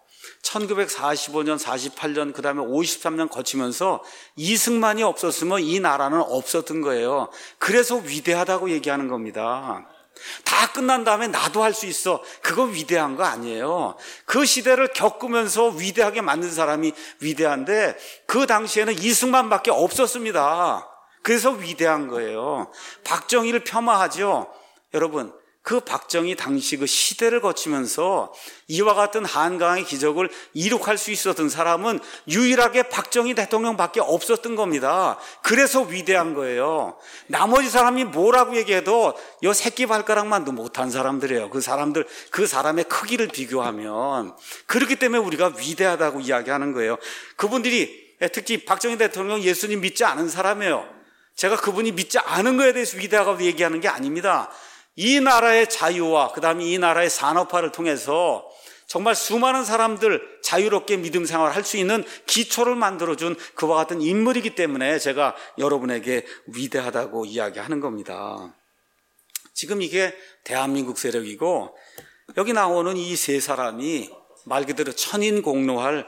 1945년, 48년, 그 다음에 53년 거치면서 이승만이 없었으면 이 나라는 없었던 거예요. 그래서 위대하다고 얘기하는 겁니다. 다 끝난 다음에 나도 할 수 있어. 그거 위대한 거 아니에요. 그 시대를 겪으면서 위대하게 만든 사람이 위대한데 그 당시에는 이승만밖에 없었습니다. 그래서 위대한 거예요. 박정희를 폄하하죠. 여러분, 그 박정희 당시 그 시대를 거치면서 이와 같은 한강의 기적을 이룩할 수 있었던 사람은 유일하게 박정희 대통령밖에 없었던 겁니다. 그래서 위대한 거예요. 나머지 사람이 뭐라고 얘기해도 요 새끼 발가락만도 못한 사람들이에요. 그 사람의 크기를 비교하면. 그렇기 때문에 우리가 위대하다고 이야기하는 거예요. 그분들이 특히 박정희 대통령 예수님 믿지 않은 사람이에요. 제가 그분이 믿지 않은 거에 대해서 위대하다고 얘기하는 게 아닙니다. 이 나라의 자유와 그 다음에 이 나라의 산업화를 통해서 정말 수많은 사람들 자유롭게 믿음 생활을 할 수 있는 기초를 만들어준 그와 같은 인물이기 때문에 제가 여러분에게 위대하다고 이야기하는 겁니다. 지금 이게 대한민국 세력이고 여기 나오는 이 세 사람이 말 그대로 천인공노할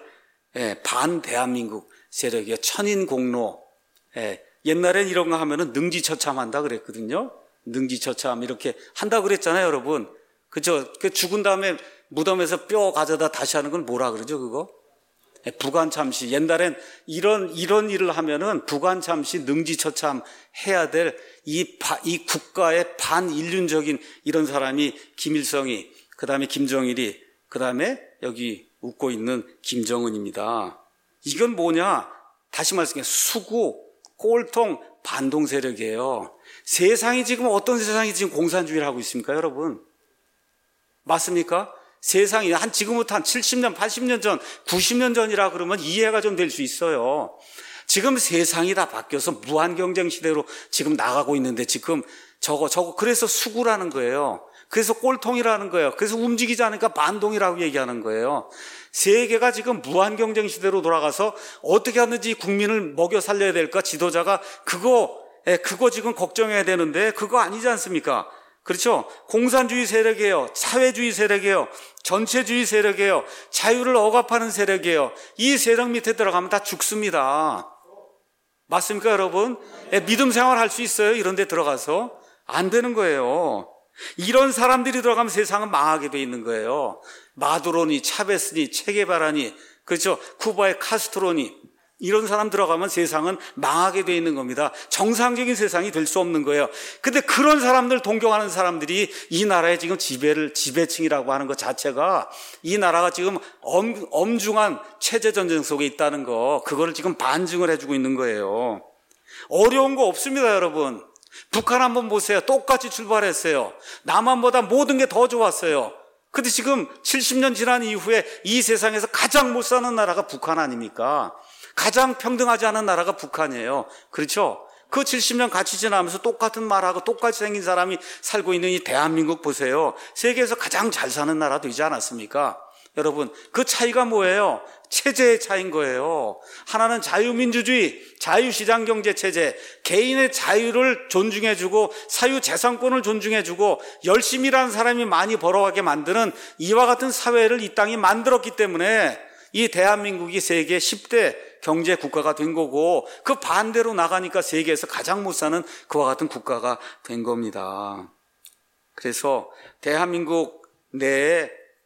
반대한민국 세력이에요. 천인공노. 옛날엔 이런 거 하면은 능지처참한다 그랬거든요. 능지처참 이렇게 한다 그랬잖아요, 여러분. 그죠? 그 죽은 다음에 무덤에서 뼈 가져다 다시 하는 건 뭐라 그러죠, 그거? 부관참시. 옛날엔 이런 일을 하면은 부관참시, 능지처참 해야 될 이 국가의 반인륜적인 이런 사람이 김일성이, 그 다음에 김정일이, 그 다음에 여기 웃고 있는 김정은입니다. 이건 뭐냐? 다시 말씀해 수구, 꼴통, 반동 세력이에요. 세상이 지금 어떤 세상이 지금 공산주의를 하고 있습니까, 여러분? 맞습니까? 세상이 지금부터 한 70년, 80년 전, 90년 전이라 그러면 이해가 좀 될 수 있어요. 지금 세상이 다 바뀌어서 무한경쟁 시대로 지금 나가고 있는데 지금 저거 그래서 수구라는 거예요. 그래서 꼴통이라는 거예요. 그래서 움직이지 않으니까 반동이라고 얘기하는 거예요. 세계가 지금 무한경쟁 시대로 돌아가서 어떻게 하든지 국민을 먹여 살려야 될까? 지도자가 그거 지금 걱정해야 되는데 그거 아니지 않습니까? 그렇죠? 공산주의 세력이에요. 사회주의 세력이에요. 전체주의 세력이에요. 자유를 억압하는 세력이에요. 이 세력 밑에 들어가면 다 죽습니다. 맞습니까, 여러분? 믿음 생활할 수 있어요? 이런 데 들어가서? 안 되는 거예요. 이런 사람들이 들어가면 세상은 망하게 돼 있는 거예요. 마두로니, 차베스니, 체게바라니, 그렇죠? 쿠바의 카스트로니, 이런 사람 들어가면 세상은 망하게 돼 있는 겁니다. 정상적인 세상이 될 수 없는 거예요. 근데 그런 사람들 동경하는 사람들이 이 나라의 지금 지배층이라고 하는 것 자체가 이 나라가 지금 엄중한 체제 전쟁 속에 있다는 거, 그거를 지금 반증을 해주고 있는 거예요. 어려운 거 없습니다, 여러분. 북한 한번 보세요. 똑같이 출발했어요. 남한보다 모든 게 더 좋았어요. 근데 지금 70년 지난 이후에 이 세상에서 가장 못 사는 나라가 북한 아닙니까? 가장 평등하지 않은 나라가 북한이에요. 그렇죠? 그 70년 같이 지나면서 똑같은 말하고 똑같이 생긴 사람이 살고 있는 이 대한민국 보세요. 세계에서 가장 잘 사는 나라 되지 않았습니까? 여러분, 그 차이가 뭐예요? 체제의 차이인 거예요. 하나는 자유민주주의, 자유시장경제 체제, 개인의 자유를 존중해주고 사유재산권을 존중해주고 열심히 일하는 사람이 많이 벌어가게 만드는 이와 같은 사회를 이 땅이 만들었기 때문에 이 대한민국이 세계 10대 경제 국가가 된 거고 그 반대로 나가니까 세계에서 가장 못 사는 그와 같은 국가가 된 겁니다. 그래서 대한민국 내에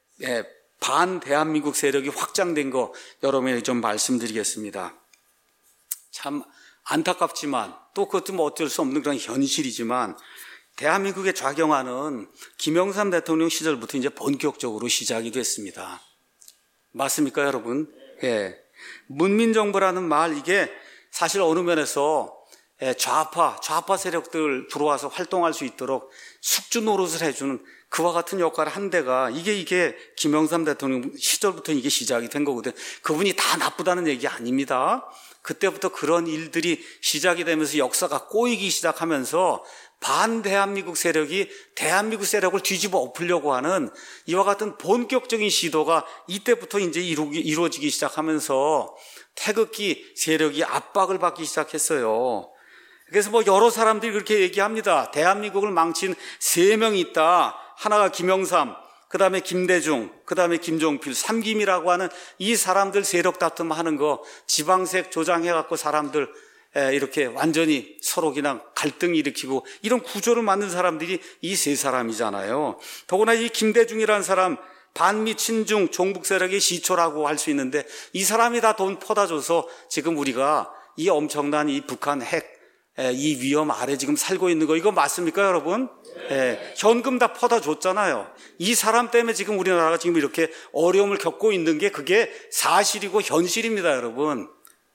반대한민국 세력이 확장된 거 여러분에게 좀 말씀드리겠습니다. 참 안타깝지만 또 그것도 뭐 어쩔 수 없는 그런 현실이지만 대한민국에 작용하는 김영삼 대통령 시절부터 이제 본격적으로 시작이 됐습니다. 맞습니까, 여러분? 예. 문민정부라는 말, 이게 사실 어느 면에서 좌파 세력들 들어와서 활동할 수 있도록 숙주 노릇을 해주는 그와 같은 역할을 한 데가 이게 김영삼 대통령 시절부터 이게 시작이 된 거거든요. 그분이 다 나쁘다는 얘기 아닙니다. 그때부터 그런 일들이 시작이 되면서 역사가 꼬이기 시작하면서 반대한민국 세력이 대한민국 세력을 뒤집어 엎으려고 하는 이와 같은 본격적인 시도가 이때부터 이제 이루어지기 시작하면서 태극기 세력이 압박을 받기 시작했어요. 그래서 뭐 여러 사람들이 그렇게 얘기합니다. 대한민국을 망친 3명이 있다. 하나가 김영삼, 그 다음에 김대중, 그 다음에 김종필, 삼김이라고 하는 이 사람들 세력 다툼하는 거 지방색 조장해갖고 사람들 이렇게 완전히 서로 그냥 갈등 일으키고 이런 구조를 만든 사람들이 이 3사람이잖아요. 더구나 이 김대중이라는 사람 반미 친중 종북 세력의 시초라고 할 수 있는데 이 사람이 다 돈 퍼다 줘서 지금 우리가 이 엄청난 이 북한 핵 이 위험 아래 지금 살고 있는 거 이거 맞습니까, 여러분? 현금 다 퍼다 줬잖아요. 이 사람 때문에 지금 우리나라가 지금 이렇게 어려움을 겪고 있는 게 그게 사실이고 현실입니다, 여러분.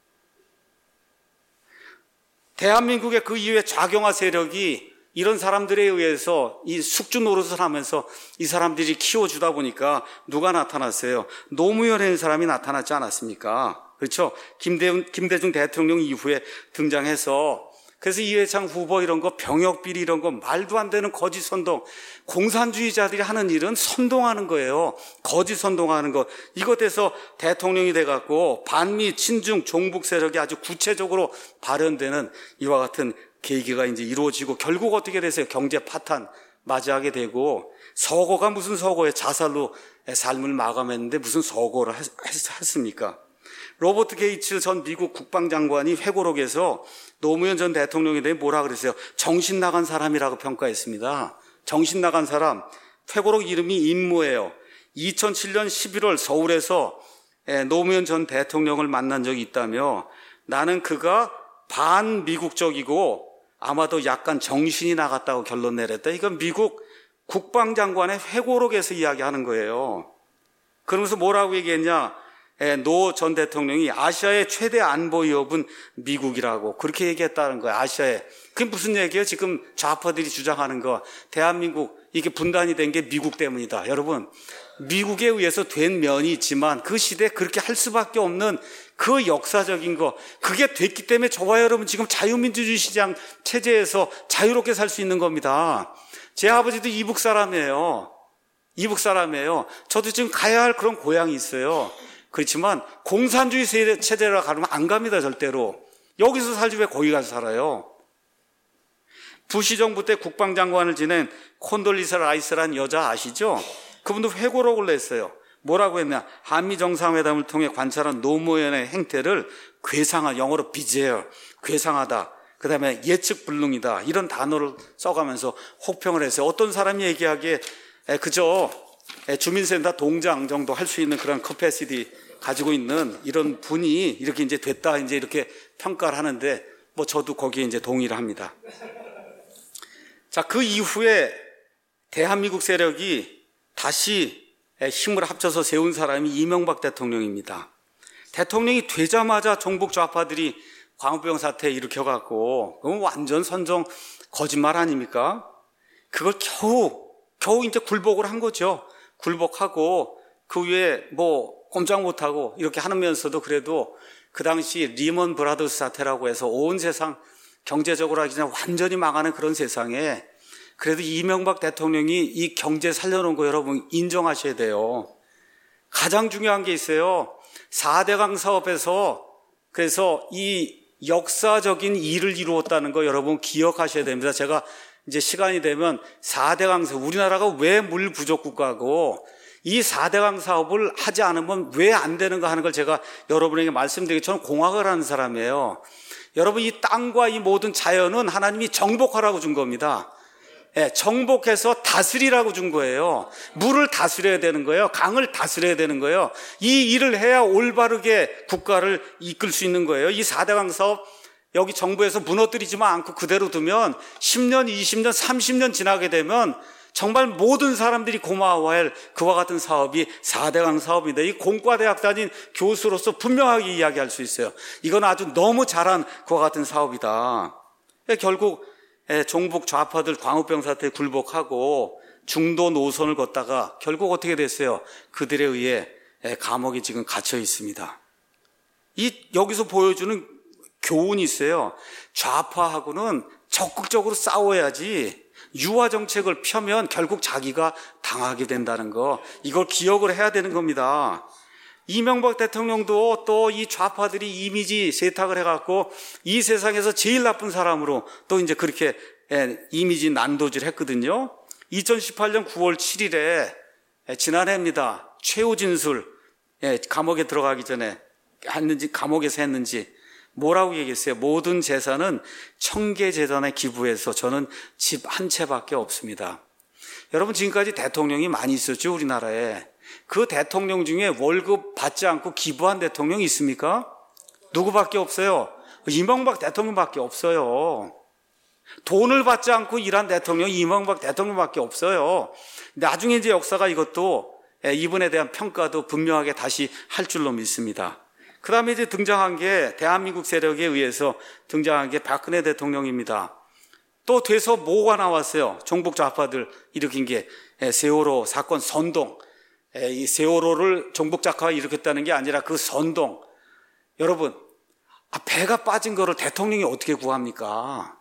대한민국의 그 이후에 좌경화 세력이 이런 사람들에 의해서 이 숙주 노릇을 하면서 이 사람들이 키워주다 보니까 누가 나타났어요? 노무현이라는 사람이 나타났지 않았습니까? 그렇죠? 김대중 대통령 이후에 등장해서 그래서 이회창 후보 이런 거, 병역비리 이런 거, 말도 안 되는 거짓 선동. 공산주의자들이 하는 일은 선동하는 거예요. 거짓 선동하는 거. 이것에서 대통령이 돼갖고 반미, 친중, 종북 세력이 아주 구체적으로 발현되는 이와 같은 계기가 이제 이루어지고 결국 어떻게 됐어요? 경제 파탄 맞이하게 되고, 서거가 무슨 서거에 자살로 삶을 마감했는데 무슨 서거를 했습니까? 로버트 게이츠 전 미국 국방장관이 회고록에서 노무현 전 대통령에 대해 뭐라 그랬어요? 정신 나간 사람이라고 평가했습니다. 정신 나간 사람. 회고록 이름이 임무예요. 2007년 11월 서울에서 노무현 전 대통령을 만난 적이 있다며, 나는 그가 반미국적이고 아마도 약간 정신이 나갔다고 결론 내렸다. 이건 미국 국방장관의 회고록에서 이야기하는 거예요. 그러면서 뭐라고 얘기했냐? 노 전 대통령이 아시아의 최대 안보 위협은 미국이라고 그렇게 얘기했다는 거예요. 아시아에. 그게 무슨 얘기예요? 지금 좌파들이 주장하는 거. 대한민국 이게 분단이 된 게 미국 때문이다. 여러분, 미국에 의해서 된 면이 있지만 그 시대에 그렇게 할 수밖에 없는 그 역사적인 거, 그게 됐기 때문에 저와 여러분 지금 자유민주주의 시장 체제에서 자유롭게 살 수 있는 겁니다. 제 아버지도 이북 사람이에요. 이북 사람이에요. 저도 지금 가야 할 그런 고향이 있어요. 그렇지만 공산주의 체제라 가면 안 갑니다, 절대로. 여기서 살지 왜 거기 가서 살아요? 부시 정부 때 국방장관을 지낸 콘돌리사 라이스라는 여자 아시죠? 그분도 회고록을 냈어요. 뭐라고 했냐? 한미 정상회담을 통해 관찰한 노무현의 행태를 괴상한, 영어로 bizarre, 괴상하다. 그 다음에 예측 불능이다. 이런 단어를 써가면서 혹평을 했어요. 어떤 사람이 얘기하기에 그저 주민센터 동장 정도 할 수 있는 그런 커패시티 가지고 있는 이런 분이 이렇게 이제 됐다, 이제 이렇게 평가를 하는데, 뭐 저도 거기에 이제 동의를 합니다. 자, 그 이후에 대한민국 세력이 다시 힘을 합쳐서 세운 사람이 이명박 대통령입니다. 대통령이 되자마자 종북 좌파들이 광우병 사태 일으켜갖고, 그건 완전 선정 거짓말 아닙니까? 그걸 겨우 이제 굴복을 한 거죠. 굴복하고 그 위에 뭐 꼼짝 못하고 이렇게 하면서도 그래도 그 당시 리먼 브라더스 사태라고 해서 온 세상 경제적으로 하기 전에 완전히 망하는 그런 세상에 그래도 이명박 대통령이 이 경제 살려놓은 거 여러분 인정하셔야 돼요. 가장 중요한 게 있어요. 4대강 사업에서 그래서 이 역사적인 일을 이루었다는 거 여러분 기억하셔야 됩니다. 제가 이제 시간이 되면 4대강 사업, 우리나라가 왜 물 부족 국가고 이 4대강 사업을 하지 않으면 왜 안 되는가 하는 걸 제가 여러분에게 말씀드리기, 저는 공학을 하는 사람이에요. 여러분, 이 땅과 이 모든 자연은 하나님이 정복하라고 준 겁니다. 정복해서 다스리라고 준 거예요. 물을 다스려야 되는 거예요. 강을 다스려야 되는 거예요. 이 일을 해야 올바르게 국가를 이끌 수 있는 거예요. 이 4대강 사업 여기 정부에서 무너뜨리지만 않고 그대로 두면 10년, 20년, 30년 지나게 되면 정말 모든 사람들이 고마워할 그와 같은 사업이 4대강 사업입니다. 이 공과대학 다닌 교수로서 분명하게 이야기할 수 있어요. 이건 아주 너무 잘한 그와 같은 사업이다. 결국 종북 좌파들 광우병 사태에 굴복하고 중도 노선을 걷다가 결국 어떻게 됐어요? 그들에 의해 감옥에 지금 갇혀 있습니다. 여기서 보여주는 교훈이 있어요. 좌파하고는 적극적으로 싸워야지 유화 정책을 펴면 결국 자기가 당하게 된다는 거, 이걸 기억을 해야 되는 겁니다. 이명박 대통령도 또 이 좌파들이 이미지 세탁을 해갖고 이 세상에서 제일 나쁜 사람으로 또 이제 그렇게 이미지 난도질 했거든요. 2018년 9월 7일에 지난해입니다. 최우진술 감옥에 들어가기 전에 감옥에서 했는지 뭐라고 얘기했어요? 모든 재산은 청계재단에 기부해서 저는 집 한 채밖에 없습니다. 여러분, 지금까지 대통령이 많이 있었죠, 우리나라에. 그 대통령 중에 월급 받지 않고 기부한 대통령이 있습니까? 누구밖에 없어요? 이명박 대통령밖에 없어요. 돈을 받지 않고 일한 대통령이 이명박 대통령밖에 없어요. 나중에 이제 역사가 이것도 이분에 대한 평가도 분명하게 다시 할 줄로 믿습니다. 그 다음에 이제 등장한 게 대한민국 세력에 의해서 등장한 게 박근혜 대통령입니다. 또 돼서 뭐가 나왔어요? 종북 좌파들 일으킨 게 세월호 사건 선동. 이 세월호를 종북 좌파가 일으켰다는 게 아니라 그 선동. 여러분, 배가 빠진 거를 대통령이 어떻게 구합니까?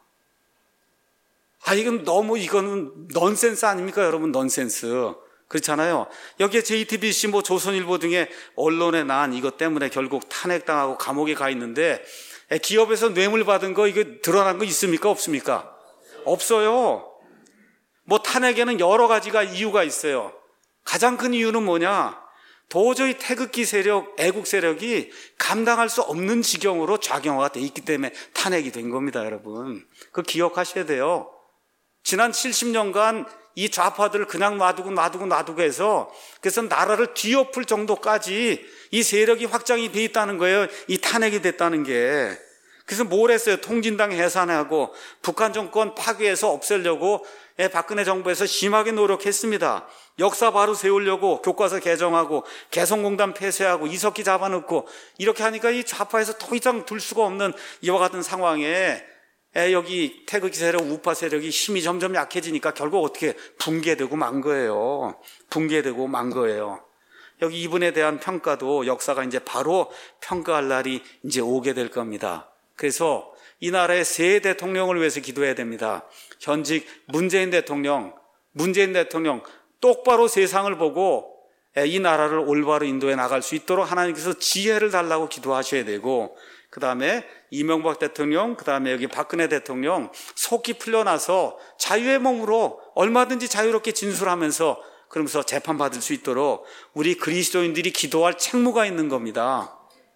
이거는 넌센스 아닙니까, 여러분? 넌센스. 그렇잖아요. 여기에 JTBC, 조선일보 등의 언론의 난 이것 때문에 결국 탄핵당하고 감옥에 가 있는데, 기업에서 뇌물 받은 거 이거 드러난 거 있습니까? 없습니까? 없어요. 탄핵에는 여러 가지가 이유가 있어요. 가장 큰 이유는 뭐냐? 도저히 태극기 세력, 애국 세력이 감당할 수 없는 지경으로 작용화가 돼 있기 때문에 탄핵이 된 겁니다, 여러분. 그거 기억하셔야 돼요. 지난 70년간 이 좌파들을 그냥 놔두고 해서 그래서 나라를 뒤엎을 정도까지 이 세력이 확장이 돼 있다는 거예요. 이 탄핵이 됐다는 게. 그래서 뭘 했어요? 통진당 해산하고 북한 정권 파괴해서 없애려고 박근혜 정부에서 심하게 노력했습니다. 역사 바로 세우려고 교과서 개정하고 개성공단 폐쇄하고 이석기 잡아놓고 이렇게 하니까 이 좌파에서 더 이상 둘 수가 없는 이와 같은 상황에 여기 태극기 세력, 우파 세력이 힘이 점점 약해지니까 결국 어떻게 붕괴되고 만 거예요. 여기 이분에 대한 평가도 역사가 이제 바로 평가할 날이 이제 오게 될 겁니다. 그래서 이 나라의 새 대통령을 위해서 기도해야 됩니다. 현직 문재인 대통령 똑바로 세상을 보고 이 나라를 올바로 인도해 나갈 수 있도록 하나님께서 지혜를 달라고 기도하셔야 되고, 그 다음에 이명박 대통령, 그 다음에 여기 박근혜 대통령 속기 풀려나서 자유의 몸으로 얼마든지 자유롭게 진술하면서 그러면서 재판받을 수 있도록 우리 그리스도인들이 기도할 책무가 있는 겁니다.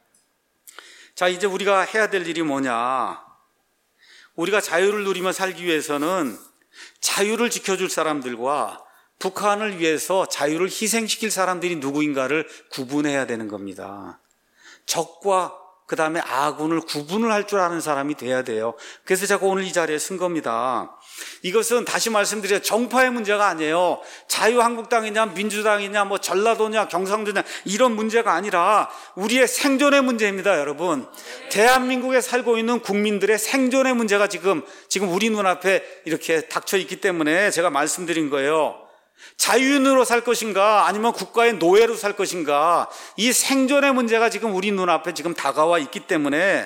자, 이제 우리가 해야 될 일이 뭐냐? 우리가 자유를 누리며 살기 위해서는 자유를 지켜줄 사람들과 북한을 위해서 자유를 희생시킬 사람들이 누구인가를 구분해야 되는 겁니다. 적과 그 다음에 아군을 구분을 할 줄 아는 사람이 돼야 돼요. 그래서 제가 오늘 이 자리에 쓴 겁니다. 이것은 다시 말씀드려요. 정파의 문제가 아니에요. 자유한국당이냐 민주당이냐 전라도냐 경상도냐 이런 문제가 아니라 우리의 생존의 문제입니다, 여러분. 대한민국에 살고 있는 국민들의 생존의 문제가 지금 우리 눈앞에 이렇게 닥쳐 있기 때문에 제가 말씀드린 거예요. 자유인으로 살 것인가 아니면 국가의 노예로 살 것인가, 이 생존의 문제가 지금 우리 눈앞에 지금 다가와 있기 때문에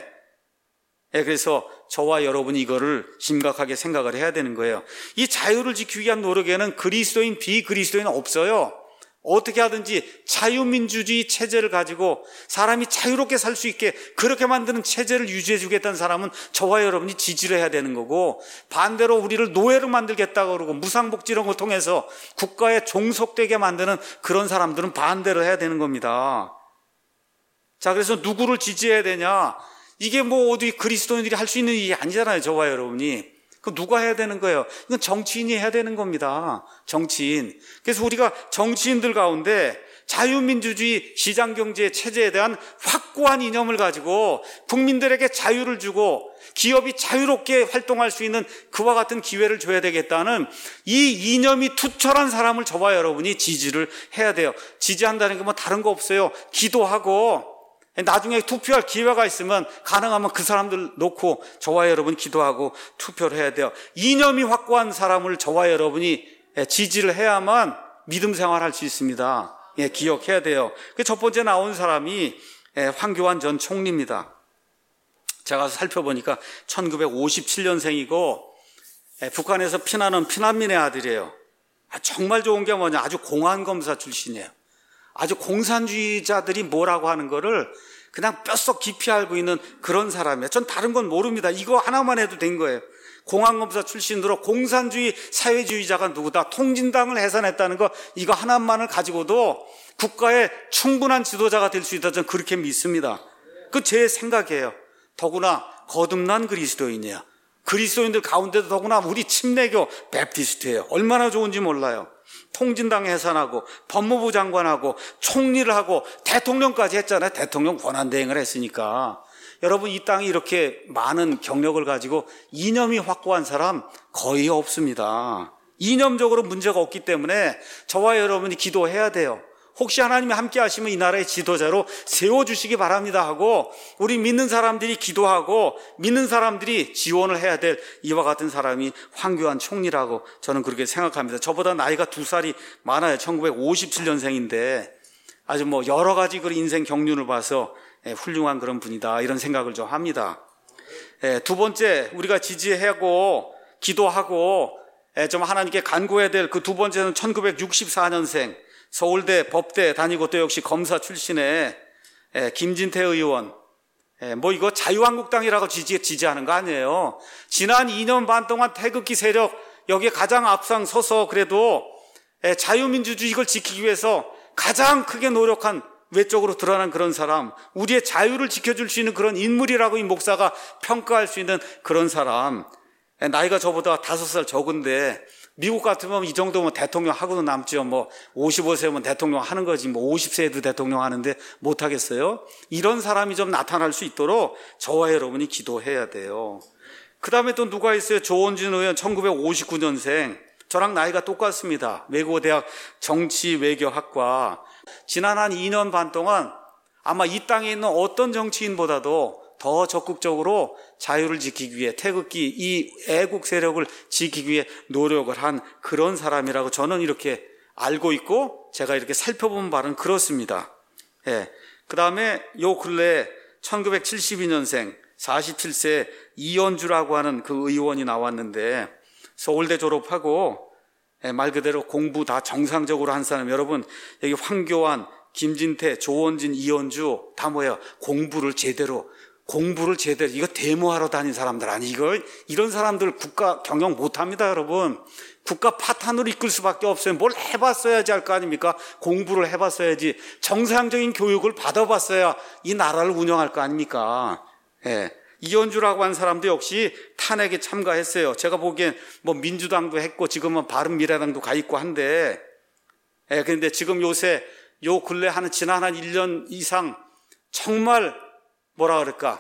그래서 저와 여러분이 이거를 심각하게 생각을 해야 되는 거예요. 이 자유를 지키기 위한 노력에는 그리스도인 비그리스도인 없어요. 어떻게 하든지 자유민주주의 체제를 가지고 사람이 자유롭게 살 수 있게 그렇게 만드는 체제를 유지해 주겠다는 사람은 저와 여러분이 지지를 해야 되는 거고, 반대로 우리를 노예로 만들겠다고 그러고 무상복지 이런 걸 통해서 국가에 종속되게 만드는 그런 사람들은 반대로 해야 되는 겁니다. 자, 그래서 누구를 지지해야 되냐? 이게 어디 그리스도인들이 할 수 있는 일이 아니잖아요, 저와 여러분이. 그 누가 해야 되는 거예요? 이건 정치인이 해야 되는 겁니다. 정치인. 그래서 우리가 정치인들 가운데 자유민주주의 시장경제 체제에 대한 확고한 이념을 가지고 국민들에게 자유를 주고 기업이 자유롭게 활동할 수 있는 그와 같은 기회를 줘야 되겠다는 이 이념이 투철한 사람을 저와 여러분이 지지를 해야 돼요. 지지한다는 게 다른 거 없어요. 기도하고 나중에 투표할 기회가 있으면 가능하면 그 사람들 놓고 저와 여러분 기도하고 투표를 해야 돼요. 이념이 확고한 사람을 저와 여러분이 지지를 해야만 믿음 생활할 수 있습니다. 기억해야 돼요. 첫 번째 나온 사람이 황교안 전 총리입니다. 제가 살펴보니까 1957년생이고 북한에서 피난온 피난민의 아들이에요. 정말 좋은 게 뭐냐, 아주 공안검사 출신이에요. 아주 공산주의자들이 뭐라고 하는 거를 그냥 뼛속 깊이 알고 있는 그런 사람이에요. 전 다른 건 모릅니다. 이거 하나만 해도 된 거예요. 공안검사 출신으로 공산주의 사회주의자가 누구다, 통진당을 해산했다는 거, 이거 하나만을 가지고도 국가의 충분한 지도자가 될 수 있다, 저는 그렇게 믿습니다. 그 제 생각이에요. 더구나 거듭난 그리스도인이야. 그리스도인들 가운데도 더구나 우리 침례교 베프티스트예요. 얼마나 좋은지 몰라요. 통진당 해산하고 법무부 장관하고 총리를 하고 대통령까지 했잖아요. 대통령 권한대행을 했으니까. 여러분, 이 땅에 이렇게 많은 경력을 가지고 이념이 확고한 사람 거의 없습니다. 이념적으로 문제가 없기 때문에 저와 여러분이 기도해야 돼요. 혹시 하나님이 함께 하시면 이 나라의 지도자로 세워주시기 바랍니다 하고, 우리 믿는 사람들이 기도하고 믿는 사람들이 지원을 해야 될 이와 같은 사람이 황교안 총리라고 저는 그렇게 생각합니다. 저보다 나이가 2살이 많아요. 1957년생인데 아주 여러 가지 그 인생 경륜을 봐서 훌륭한 그런 분이다 이런 생각을 좀 합니다. 두 번째 우리가 지지하고 기도하고 좀 하나님께 간구해야 될 그 두 번째는 1964년생 서울대 법대 다니고 또 역시 검사 출신의 김진태 의원. 뭐 이거 자유한국당이라고 지지하는 거 아니에요. 지난 2년 반 동안 태극기 세력 여기에 가장 앞장서서 그래도 자유민주주의 이걸 지키기 위해서 가장 크게 노력한 외적으로 드러난 그런 사람, 우리의 자유를 지켜줄 수 있는 그런 인물이라고 이 목사가 평가할 수 있는 그런 사람. 나이가 저보다 5살 적은데 미국 같으면 이 정도면 대통령 하고도 남죠. 뭐 55세면 대통령 하는 거지. 뭐 50세에도 대통령 하는데 못 하겠어요? 이런 사람이 좀 나타날 수 있도록 저와 여러분이 기도해야 돼요. 그 다음에 또 누가 있어요? 조원진 의원 1959년생. 저랑 나이가 똑같습니다. 외고대학 정치외교학과. 지난 한 2년 반 동안 아마 이 땅에 있는 어떤 정치인보다도 더 적극적으로 자유를 지키기 위해 태극기 이 애국 세력을 지키기 위해 노력을 한 그런 사람이라고 저는 이렇게 알고 있고 제가 이렇게 살펴본 바는 그렇습니다. 그 다음에 요 근래 1972년생 47세 이현주라고 하는 그 의원이 나왔는데 서울대 졸업하고 말 그대로 공부 다 정상적으로 한 사람. 여러분 여기 황교안, 김진태, 조원진, 이현주 다 뭐예요? 공부를 제대로 이거 데모하러 다닌 사람들 아니 이거 이런 사람들 국가 경영 못합니다. 여러분 국가 파탄으로 이끌 수밖에 없어요. 뭘 해봤어야지 할 거 아닙니까? 공부를 해봤어야지 정상적인 교육을 받아봤어야 이 나라를 운영할 거 아닙니까? 이현주라고 한 사람도 역시 탄핵에 참가했어요. 제가 보기엔 뭐 민주당도 했고 지금은 바른미래당도 가 있고 한데 그런데 지금 요새 요 근래 지난 한 1년 이상 정말 뭐라 그럴까?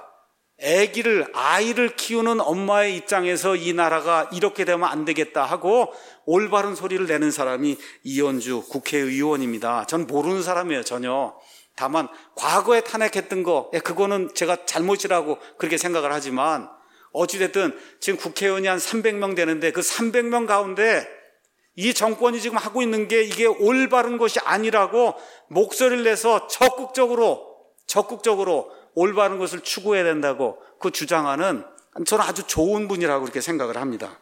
아이를 키우는 엄마의 입장에서 이 나라가 이렇게 되면 안 되겠다 하고 올바른 소리를 내는 사람이 이현주 국회의원입니다. 전 모르는 사람이에요, 전혀. 다만 과거에 탄핵했던 거 그거는 제가 잘못이라고 그렇게 생각을 하지만 어찌됐든 지금 국회의원이 한 300명 되는데 그 300명 가운데 이 정권이 지금 하고 있는 게 이게 올바른 것이 아니라고 목소리를 내서 적극적으로 올바른 것을 추구해야 된다고 그 주장하는 저는 아주 좋은 분이라고 그렇게 생각을 합니다.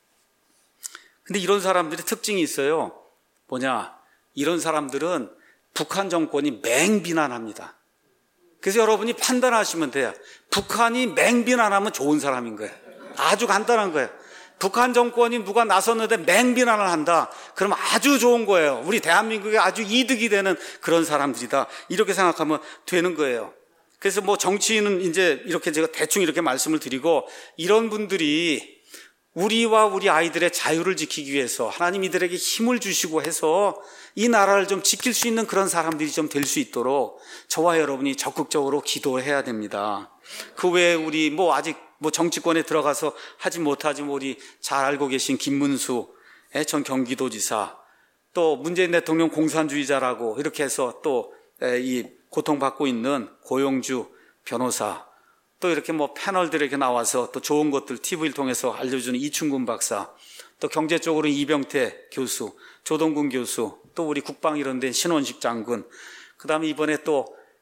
근데 이런 사람들이 특징이 있어요. 뭐냐? 이런 사람들은 북한 정권이 맹비난합니다. 그래서 여러분이 판단하시면 돼요. 북한이 맹비난하면 좋은 사람인 거예요. 아주 간단한 거예요. 북한 정권이 누가 나섰는데 맹비난을 한다. 그럼 아주 좋은 거예요. 우리 대한민국에 아주 이득이 되는 그런 사람들이다. 이렇게 생각하면 되는 거예요. 그래서 뭐 정치인은 이제 이렇게 제가 대충 이렇게 말씀을 드리고 이런 분들이 우리와 우리 아이들의 자유를 지키기 위해서 하나님 이들에게 힘을 주시고 해서 이 나라를 좀 지킬 수 있는 그런 사람들이 좀 될 수 있도록 저와 여러분이 적극적으로 기도해야 됩니다. 그 외에 우리 뭐 아직 뭐 정치권에 들어가서 하지 못하지만 우리 잘 알고 계신 김문수 전 경기도지사 또 문재인 대통령 공산주의자라고 이렇게 해서 또 이 고통받고 있는 고용주 변호사 또 이렇게 뭐 패널들에게 나와서 또 좋은 것들 TV를 통해서 알려주는 이충근 박사 또 경제적으로 이병태 교수 조동근 교수 또 우리 국방 이런 데 신원식 장군 그 다음에 이번에 또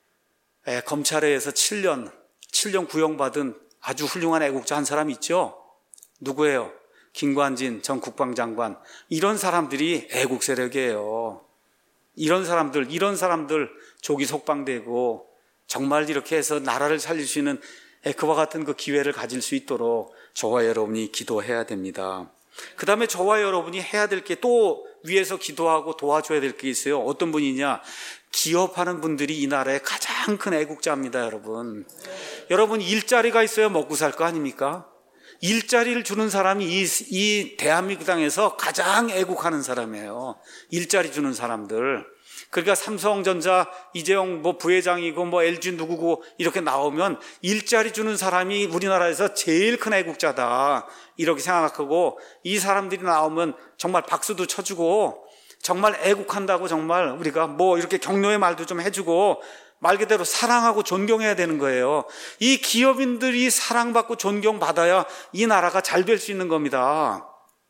검찰에 의해서 7년 구형받은 아주 훌륭한 애국자 한 사람 있죠. 누구예요? 김관진 전 국방장관. 이런 사람들이 애국 세력이에요. 이런 사람들 조기 석방되고 정말 이렇게 해서 나라를 살릴 수 있는 그와 같은 그 기회를 가질 수 있도록 저와 여러분이 기도해야 됩니다. 그 다음에 저와 여러분이 해야 될 게 또 위에서 기도하고 도와줘야 될 게 있어요. 어떤 분이냐? 기업하는 분들이 이 나라의 가장 큰 애국자입니다, 여러분. 여러분 일자리가 있어야 먹고 살 거 아닙니까? 일자리를 주는 사람이 이 대한민국 땅에서 가장 애국하는 사람이에요. 일자리 주는 사람들. 그러니까 삼성전자 이재용 뭐 부회장이고 뭐 LG 누구고 이렇게 나오면 일자리 주는 사람이 우리나라에서 제일 큰 애국자다. 이렇게 생각하고 이 사람들이 나오면 정말 박수도 쳐주고 정말 애국한다고 정말 우리가 뭐 이렇게 격려의 말도 좀 해주고 말 그대로 사랑하고 존경해야 되는 거예요. 이 기업인들이 사랑받고 존경받아야 이 나라가 잘 될 수 있는 겁니다.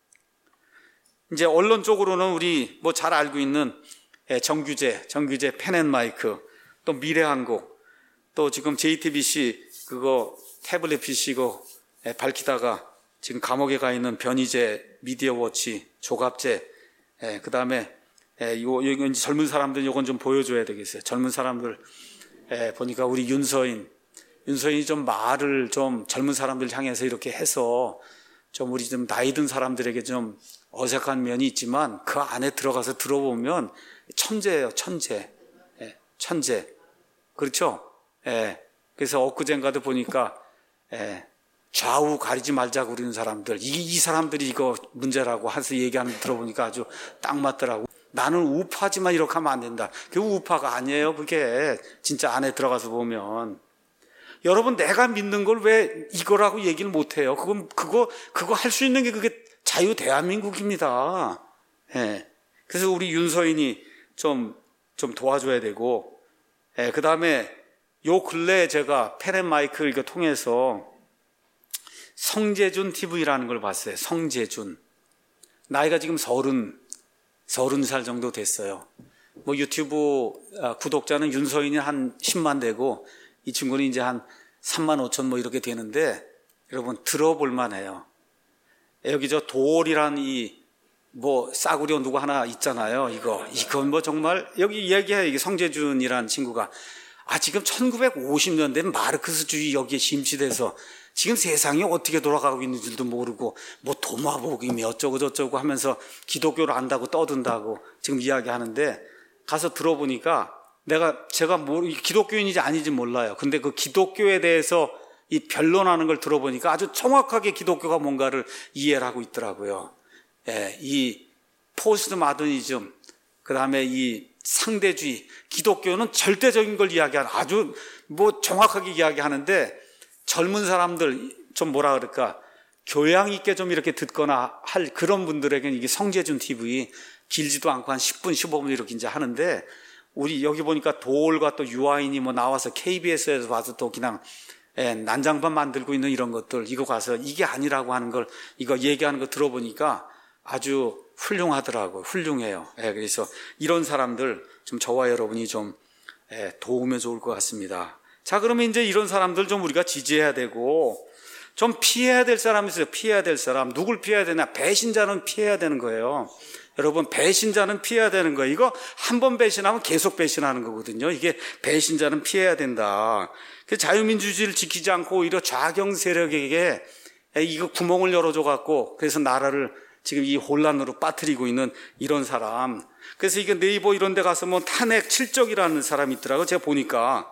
이제 언론 쪽으로는 우리 뭐 잘 알고 있는 정규제 펜앤마이크 또 미래한국 또 지금 JTBC 그거 태블릿 PC 거 밝히다가 지금 감옥에 가 있는 변희재, 미디어워치, 조갑재, 그 다음에 이거 젊은 사람들 이건 좀 보여줘야 되겠어요. 젊은 사람들 보니까 우리 윤서인이 좀 말을 좀 젊은 사람들 향해서 이렇게 해서 좀 우리 좀 나이 든 사람들에게 좀 어색한 면이 있지만 그 안에 들어가서 들어보면 천재예요, 천재. 천재. 그렇죠? 그래서 엊그젠가도 보니까 좌우 가리지 말자고 그러는 사람들, 이 사람들이 이거 문제라고 해서 얘기하는 거 들어보니까 아주 딱 맞더라고. 나는 우파지만 이렇게 하면 안 된다. 그게 우파가 아니에요. 그게 진짜 안에 들어가서 보면. 여러분, 내가 믿는 걸 왜 이거라고 얘기를 못 해요? 그거 할 수 있는 게 그게 자유 대한민국입니다. 그래서 우리 윤서인이 좀 도와줘야 되고, 그 다음에 요 근래에 제가 펜앤마이크를 이거 통해서 성재준 TV라는 걸 봤어요. 성재준. 나이가 지금 30살 정도 됐어요. 뭐 유튜브 구독자는 윤서인이 한 10만 되고 이 친구는 이제 한 3만 5천 뭐 이렇게 되는데 여러분 들어볼 만해요. 여기 저 도올이란 뭐 싸구려 누구 하나 있잖아요. 이건 뭐 정말 여기 이야기해요. 이게 성재준이라는 친구가 지금 1950년대 마르크스주의 여기에 심취돼서 지금 세상이 어떻게 돌아가고 있는 줄도 모르고 뭐 도마복임이 어쩌고 저쩌고 하면서 기독교를 안다고 떠든다고 지금 이야기하는데 가서 들어보니까 제가 기독교인인지 아닌지 몰라요. 근데 그 기독교에 대해서 이 변론하는 걸 들어보니까 아주 정확하게 기독교가 뭔가를 이해를 하고 있더라고요. 이 포스트 마더니즘, 그 다음에 이 상대주의, 기독교는 절대적인 걸 이야기하는 아주 뭐 정확하게 이야기하는데 젊은 사람들 좀 뭐라 그럴까 교양 있게 좀 이렇게 듣거나 할 그런 분들에게는 이게 성재준 TV 길지도 않고 한 10분, 15분 이렇게 이제 하는데 우리 여기 보니까 도올과 또 유아인이 뭐 나와서 KBS에서 와서 또 그냥 난장판 만들고 있는 이런 것들 이거 가서 이게 아니라고 하는 걸 이거 얘기하는 거 들어보니까 아주 훌륭하더라고요. 훌륭해요. 그래서 이런 사람들 좀 저와 여러분이 좀 도우면 좋을 것 같습니다. 자, 그러면 이제 이런 사람들 좀 우리가 지지해야 되고 좀 피해야 될 사람이 있어요. 피해야 될 사람. 누굴 피해야 되나? 배신자는 피해야 되는 거예요. 여러분, 배신자는 피해야 되는 거예요. 이거 한 번 배신하면 계속 배신하는 거거든요. 이게 배신자는 피해야 된다. 자유민주주의를 지키지 않고 오히려 좌경 세력에게 이거 구멍을 열어줘 갖고 그래서 나라를 지금 이 혼란으로 빠뜨리고 있는 이런 사람. 그래서 이게 네이버 이런 데 가서 뭐 탄핵 칠적이라는 사람이 있더라고요. 제가 보니까.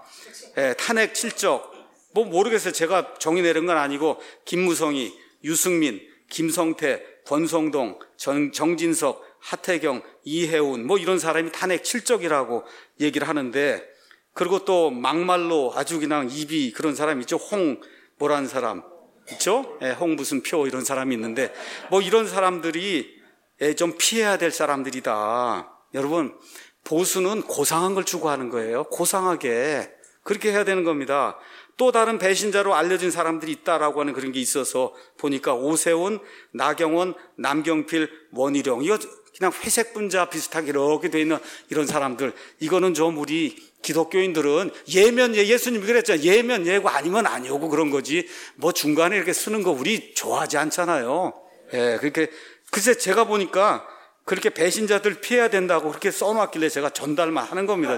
탄핵 칠적. 뭐 모르겠어요. 제가 정의 내린 건 아니고 김무성이, 유승민, 김성태, 권성동, 정진석, 하태경, 이혜훈 뭐 이런 사람이 탄핵 칠적이라고 얘기를 하는데 그리고 또 막말로 아주 그냥 입이 그런 사람 있죠. 뭐라는 사람 있죠? 홍 무슨 표 이런 사람이 있는데 뭐 이런 사람들이 좀 피해야 될 사람들이다. 여러분, 보수는 고상한 걸 추구하는 거예요. 고상하게. 그렇게 해야 되는 겁니다. 또 다른 배신자로 알려진 사람들이 있다라고 하는 그런 게 있어서 보니까 오세훈, 나경원, 남경필, 원희룡 이거 그냥 회색 분자 비슷하게 이렇게 돼 있는 이런 사람들 이거는 좀 우리 기독교인들은 예수님이 그랬잖아요. 예면 예고 아니면 아니오고 그런 거지 뭐 중간에 이렇게 쓰는 거 우리 좋아하지 않잖아요. 그렇게 글쎄 제가 보니까 그렇게 배신자들 피해야 된다고 그렇게 써놨길래 제가 전달만 하는 겁니다.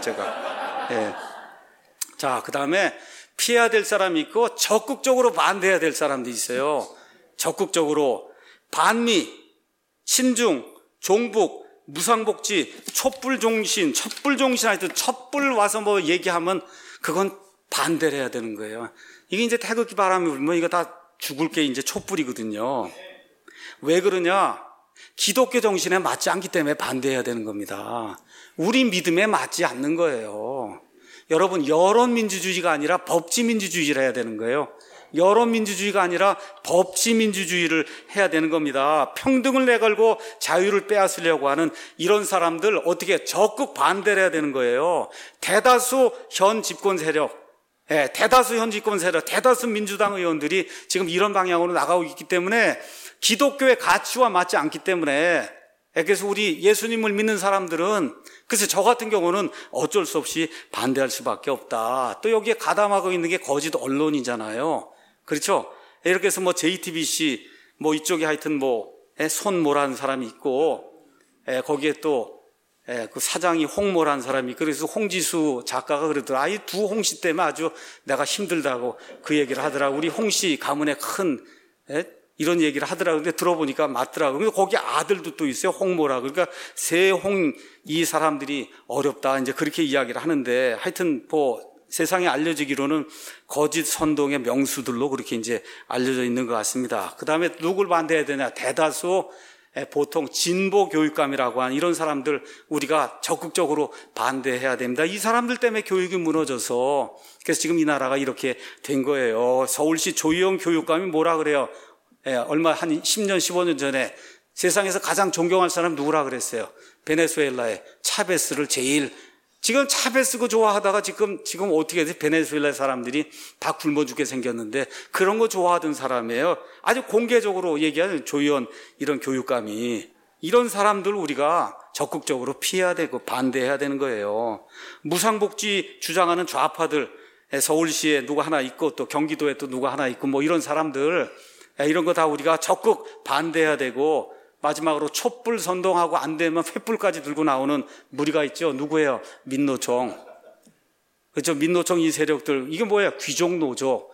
제가. 자, 그 다음에 피해야 될 사람이 있고 적극적으로 반대해야 될 사람도 있어요. 적극적으로 반미, 친중, 종북, 무상복지, 촛불종신 하여튼 촛불 와서 뭐 얘기하면 그건 반대를 해야 되는 거예요. 이게 이제 태극기 바람이 불면 이거 다 죽을 게 이제 촛불이거든요. 왜 그러냐? 기독교 정신에 맞지 않기 때문에 반대해야 되는 겁니다. 우리 믿음에 맞지 않는 거예요. 여러분, 여론민주주의가 아니라 법치민주주의를 해야 되는 거예요. 여론민주주의가 아니라 법치민주주의를 해야 되는 겁니다. 평등을 내걸고 자유를 빼앗으려고 하는 이런 사람들 어떻게 적극 반대를 해야 되는 거예요. 대다수 현 집권 세력, 대다수 민주당 의원들이 지금 이런 방향으로 나가고 있기 때문에 기독교의 가치와 맞지 않기 때문에 그래서 우리 예수님을 믿는 사람들은, 그래서 저 같은 경우는 어쩔 수 없이 반대할 수밖에 없다. 또 여기에 가담하고 있는 게 거짓 언론이잖아요. 그렇죠? 이렇게 해서 뭐 JTBC 뭐 이쪽에 하여튼 뭐 손모라는 사람이 있고, 거기에 또 그 사장이 홍모라는 사람이 있고, 그래서 홍지수 작가가 그러더라. 이 두 홍씨 때문에 아주 내가 힘들다고 그 얘기를 하더라고. 우리 홍씨 가문의 큰 이런 얘기를 하더라고요. 근데 들어보니까 맞더라고요. 근데 거기 아들도 또 있어요. 홍모라. 그러니까 세 홍 이 사람들이 어렵다. 이제 그렇게 이야기를 하는데, 하여튼 뭐 세상에 알려지기로는 거짓 선동의 명수들로 그렇게 이제 알려져 있는 것 같습니다. 그 다음에 누굴 반대해야 되냐? 대다수 보통 진보 교육감이라고 하는 이런 사람들 우리가 적극적으로 반대해야 됩니다. 이 사람들 때문에 교육이 무너져서, 그래서 지금 이 나라가 이렇게 된 거예요. 서울시 조희영 교육감이 뭐라 그래요? 얼마 한 10년 15년 전에 세상에서 가장 존경할 사람 누구라 그랬어요? 베네수엘라의 차베스를 제일, 지금 차베스 좋아하다가 지금 어떻게 돼? 베네수엘라 사람들이 다 굶어 죽게 생겼는데 그런 거 좋아하던 사람이에요. 아주 공개적으로 얘기하는 조희연 이런 교육감이, 이런 사람들 우리가 적극적으로 피해야 되고 반대해야 되는 거예요. 무상복지 주장하는 좌파들, 서울시에 누가 하나 있고 또 경기도에 또 누가 하나 있고 뭐 이런 사람들, 이런 거 다 우리가 적극 반대해야 되고, 마지막으로 촛불 선동하고 안 되면 횃불까지 들고 나오는 무리가 있죠. 누구예요? 민노총. 그렇죠? 민노총 이 세력들. 이게 뭐예요? 귀족노조.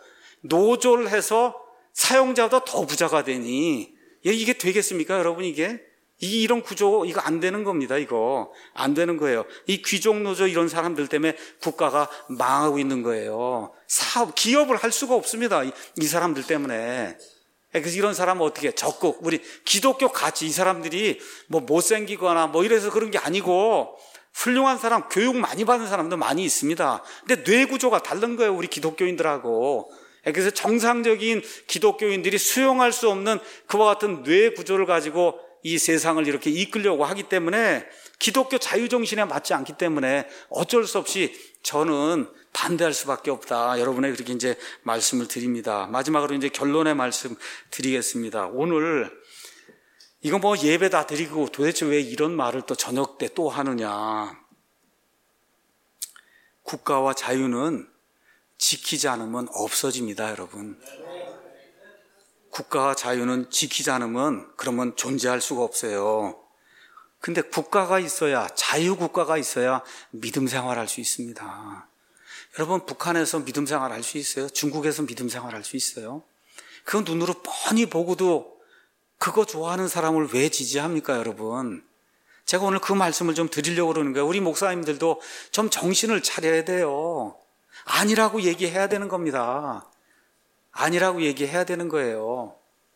노조를 해서 사용자보다 더 부자가 되니 이게 되겠습니까, 여러분? 이런 구조, 이거 안 되는 겁니다. 이거 안 되는 거예요. 이 귀족노조 이런 사람들 때문에 국가가 망하고 있는 거예요. 기업을 할 수가 없습니다. 이 사람들 때문에. 그래서 이런 사람은 어떻게 적극, 우리 기독교 가치, 이 사람들이 뭐 못생기거나 뭐 이래서 그런 게 아니고 훌륭한 사람, 교육 많이 받은 사람도 많이 있습니다. 근데 뇌 구조가 다른 거예요, 우리 기독교인들하고. 그래서 정상적인 기독교인들이 수용할 수 없는 그와 같은 뇌 구조를 가지고 이 세상을 이렇게 이끌려고 하기 때문에, 기독교 자유정신에 맞지 않기 때문에 어쩔 수 없이 저는 반대할 수밖에 없다. 여러분에게 그렇게 이제 말씀을 드립니다. 마지막으로 이제 결론의 말씀 드리겠습니다. 오늘 이거 뭐 예배 다 드리고 도대체 왜 이런 말을 또 저녁 때 또 하느냐. 국가와 자유는 지키지 않으면 없어집니다, 여러분. 국가와 자유는 지키지 않으면 그러면 존재할 수가 없어요. 근데 국가가 있어야, 자유국가가 있어야 믿음 생활할 수 있습니다. 여러분, 북한에서 믿음 생활할 수 있어요? 중국에서 믿음 생활할 수 있어요? 그건 눈으로 뻔히 보고도 그거 좋아하는 사람을 왜 지지합니까, 여러분? 제가 오늘 그 말씀을 좀 드리려고 그러는 거예요. 우리 목사님들도 좀 정신을 차려야 돼요. 아니라고 얘기해야 되는 겁니다. 아니라고 얘기해야 되는 거예요.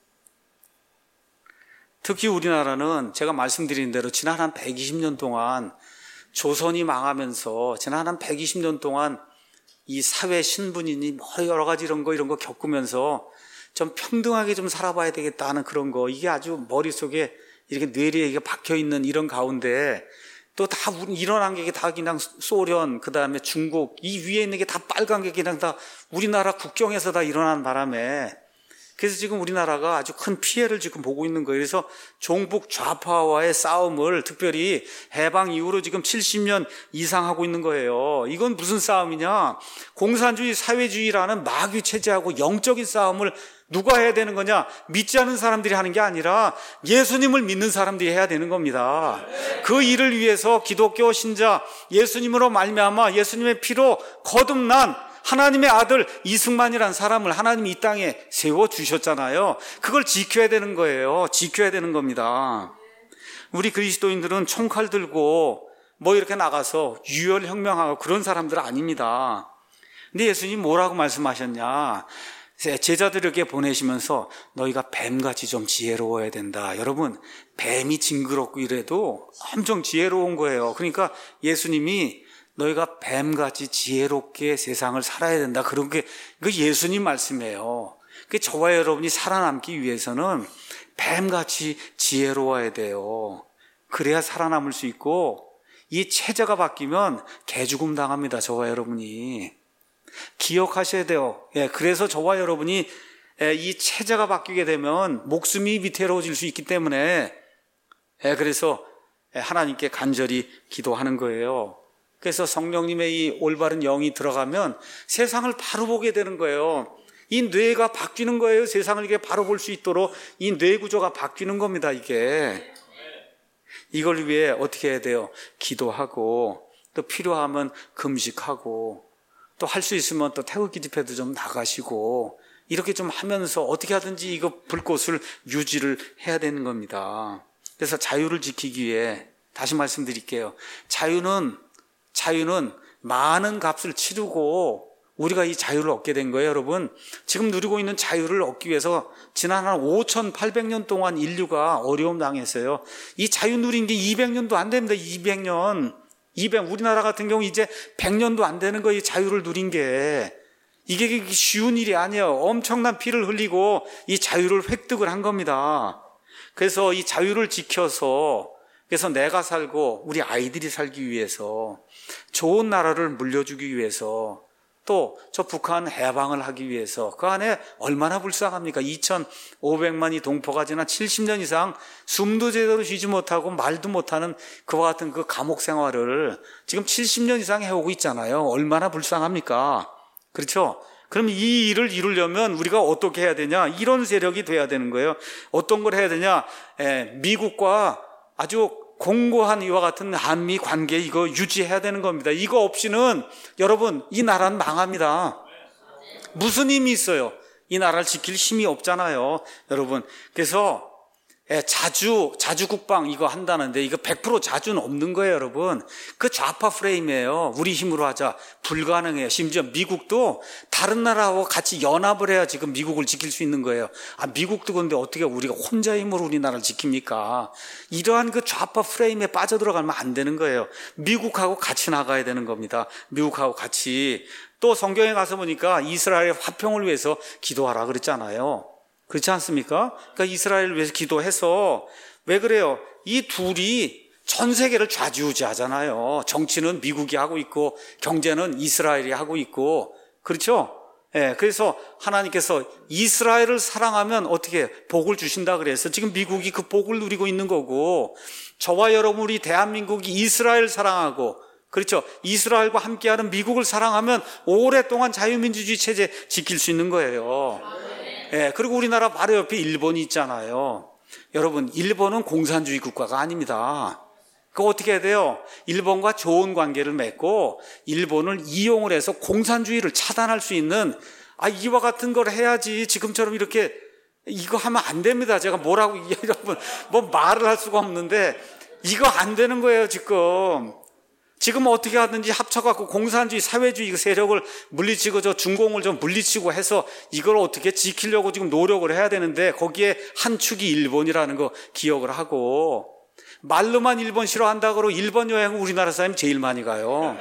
특히 우리나라는 제가 말씀드린 대로 지난 한 120년 동안 조선이 망하면서 지난 한 120년 동안 이 사회 신분이니 뭐 여러 가지 이런 거 겪으면서 좀 평등하게 좀 살아봐야 되겠다 하는 그런 거, 이게 아주 머릿속에 이렇게 뇌리에 박혀있는 이런 가운데 또 다 일어난 게 다 그냥 소련, 그 다음에 중국, 이 위에 있는 게 다 빨간 게 그냥 다 우리나라 국경에서 다 일어난 바람에, 그래서 지금 우리나라가 아주 큰 피해를 지금 보고 있는 거예요. 그래서 종북 좌파와의 싸움을 특별히 해방 이후로 지금 70년 이상 하고 있는 거예요. 이건 무슨 싸움이냐? 공산주의, 사회주의라는 마귀 체제하고 영적인 싸움을 누가 해야 되는 거냐? 믿지 않는 사람들이 하는 게 아니라 예수님을 믿는 사람들이 해야 되는 겁니다. 그 일을 위해서 기독교 신자, 예수님으로 말미암아 예수님의 피로 거듭난 하나님의 아들 이승만이라는 사람을 하나님이 이 땅에 세워주셨잖아요. 그걸 지켜야 되는 거예요. 지켜야 되는 겁니다. 우리 그리스도인들은 총칼 들고 뭐 이렇게 나가서 유혈혁명하고 그런 사람들 아닙니다. 근데 예수님 뭐라고 말씀하셨냐? 제자들에게 보내시면서 너희가 뱀같이 좀 지혜로워야 된다. 여러분, 뱀이 징그럽고 이래도 엄청 지혜로운 거예요. 그러니까 예수님이 너희가 뱀같이 지혜롭게 세상을 살아야 된다. 그런 게 그 예수님 말씀이에요. 그 저와 여러분이 살아남기 위해서는 뱀같이 지혜로워야 돼요. 그래야 살아남을 수 있고, 이 체제가 바뀌면 개죽음 당합니다. 저와 여러분이. 기억하셔야 돼요. 그래서 저와 여러분이 이 체제가 바뀌게 되면 목숨이 위태로워질 수 있기 때문에 그래서 하나님께 간절히 기도하는 거예요. 그래서 성령님의 이 올바른 영이 들어가면 세상을 바로 보게 되는 거예요. 이 뇌가 바뀌는 거예요. 세상을 이게 바로 볼 수 있도록 이 뇌 구조가 바뀌는 겁니다. 이걸 위해 어떻게 해야 돼요? 기도하고, 또 필요하면 금식하고, 또 할 수 있으면 또 태극기 집회도 좀 나가시고, 이렇게 좀 하면서 어떻게 하든지 이거 불꽃을 유지를 해야 되는 겁니다. 그래서 자유를 지키기 위해 다시 말씀드릴게요. 자유는 많은 값을 치르고 우리가 이 자유를 얻게 된 거예요, 여러분. 지금 누리고 있는 자유를 얻기 위해서 지난 한 5,800년 동안 인류가 어려움 당했어요. 이 자유 누린 게 200년도 안 됩니다. 200년. 우리나라 같은 경우 이제 100년도 안 되는 거예요, 이 자유를 누린 게. 이게 쉬운 일이 아니에요. 엄청난 피를 흘리고 이 자유를 획득을 한 겁니다. 그래서 이 자유를 지켜서, 그래서 내가 살고 우리 아이들이 살기 위해서, 좋은 나라를 물려주기 위해서, 또 저 북한 해방을 하기 위해서, 그 안에 얼마나 불쌍합니까? 2,500만이 동포가 지난 70년 이상 숨도 제대로 쉬지 못하고 말도 못하는 그와 같은 그 감옥 생활을 지금 70년 이상 해오고 있잖아요. 얼마나 불쌍합니까? 그렇죠? 그럼 이 일을 이루려면 우리가 어떻게 해야 되냐? 이런 세력이 돼야 되는 거예요. 어떤 걸 해야 되냐? 미국과 아주 공고한 이와 같은 한미 관계 이거 유지해야 되는 겁니다. 이거 없이는 여러분 이 나라는 망합니다. 무슨 힘이 있어요? 이 나라를 지킬 힘이 없잖아요, 여러분. 그래서 자주 국방 이거 한다는데 이거 100% 자주는 없는 거예요, 여러분. 그 좌파 프레임이에요. 우리 힘으로 하자. 불가능해요. 심지어 미국도 다른 나라하고 같이 연합을 해야 지금 미국을 지킬 수 있는 거예요. 미국도 근데 어떻게 우리가 혼자 힘으로 우리나라를 지킵니까? 이러한 그 좌파 프레임에 빠져들어가면 안 되는 거예요. 미국하고 같이 나가야 되는 겁니다. 미국하고 같이. 또 성경에 가서 보니까 이스라엘의 화평을 위해서 기도하라 그랬잖아요. 그렇지 않습니까? 그러니까 이스라엘을 위해서 기도해서, 왜 그래요? 이 둘이 전 세계를 좌지우지하잖아요. 정치는 미국이 하고 있고 경제는 이스라엘이 하고 있고, 그렇죠? 그래서 하나님께서 이스라엘을 사랑하면 어떻게 복을 주신다 그래서 지금 미국이 그 복을 누리고 있는 거고, 저와 여러분 우리 대한민국이 이스라엘 사랑하고, 그렇죠? 이스라엘과 함께하는 미국을 사랑하면 오랫동안 자유민주주의 체제 지킬 수 있는 거예요. 그리고 우리나라 바로 옆에 일본이 있잖아요. 여러분, 일본은 공산주의 국가가 아닙니다. 그거 어떻게 해야 돼요? 일본과 좋은 관계를 맺고 일본을 이용을 해서 공산주의를 차단할 수 있는, 이와 같은 걸 해야지. 지금처럼 이렇게 이거 하면 안 됩니다. 제가 뭐라고 여러분 뭐 말을 할 수가 없는데 이거 안 되는 거예요, 지금 어떻게 하든지 합쳐갖고 공산주의, 사회주의 세력을 물리치고 저 중공을 좀 물리치고 해서 이걸 어떻게 지키려고 지금 노력을 해야 되는데, 거기에 한 축이 일본이라는 거 기억을 하고, 말로만 일본 싫어한다고 일본 여행은 우리나라 사람이 제일 많이 가요.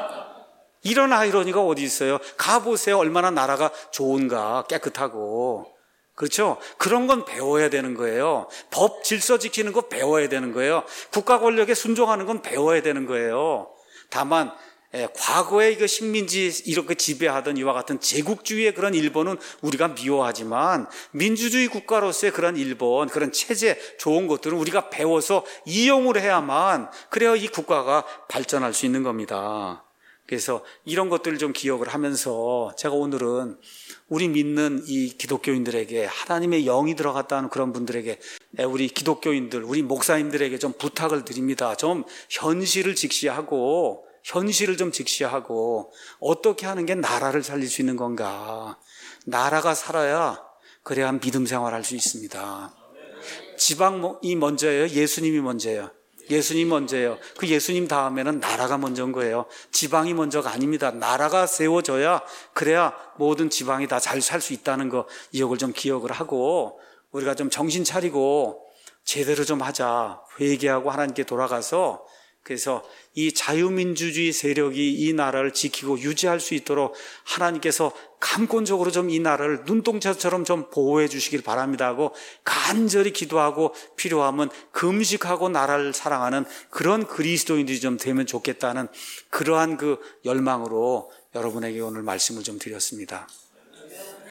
이런 아이러니가 어디 있어요? 가보세요. 얼마나 나라가 좋은가, 깨끗하고. 그렇죠? 그런 건 배워야 되는 거예요. 법 질서 지키는 거 배워야 되는 거예요. 국가 권력에 순종하는 건 배워야 되는 거예요. 다만 과거에 이거 식민지 이렇게 지배하던 이와 같은 제국주의의 그런 일본은 우리가 미워하지만, 민주주의 국가로서의 그런 일본, 그런 체제, 좋은 것들은 우리가 배워서 이용을 해야만, 그래야 이 국가가 발전할 수 있는 겁니다. 그래서 이런 것들을 좀 기억을 하면서 제가 오늘은 우리 믿는 이 기독교인들에게, 하나님의 영이 들어갔다는 그런 분들에게, 우리 기독교인들, 우리 목사님들에게 좀 부탁을 드립니다. 좀 현실을 직시하고, 어떻게 하는 게 나라를 살릴 수 있는 건가. 나라가 살아야 그래야 믿음 생활할 수 있습니다. 지방이 먼저예요? 예수님이 먼저예요? 예수님 먼저예요. 그 예수님 다음에는 나라가 먼저인 거예요. 지방이 먼저가 아닙니다. 나라가 세워져야, 그래야 모든 지방이 다 잘 살 수 있다는 거, 이걸 좀 기억을 하고 우리가 좀 정신 차리고 제대로 좀 하자. 회개하고 하나님께 돌아가서, 그래서 이 자유민주주의 세력이 이 나라를 지키고 유지할 수 있도록 하나님께서 감권적으로 좀 이 나라를 눈동자처럼 좀 보호해 주시길 바랍니다 하고 간절히 기도하고, 필요하면 금식하고 나라를 사랑하는 그런 그리스도인들이 좀 되면 좋겠다는 그러한 그 열망으로 여러분에게 오늘 말씀을 좀 드렸습니다.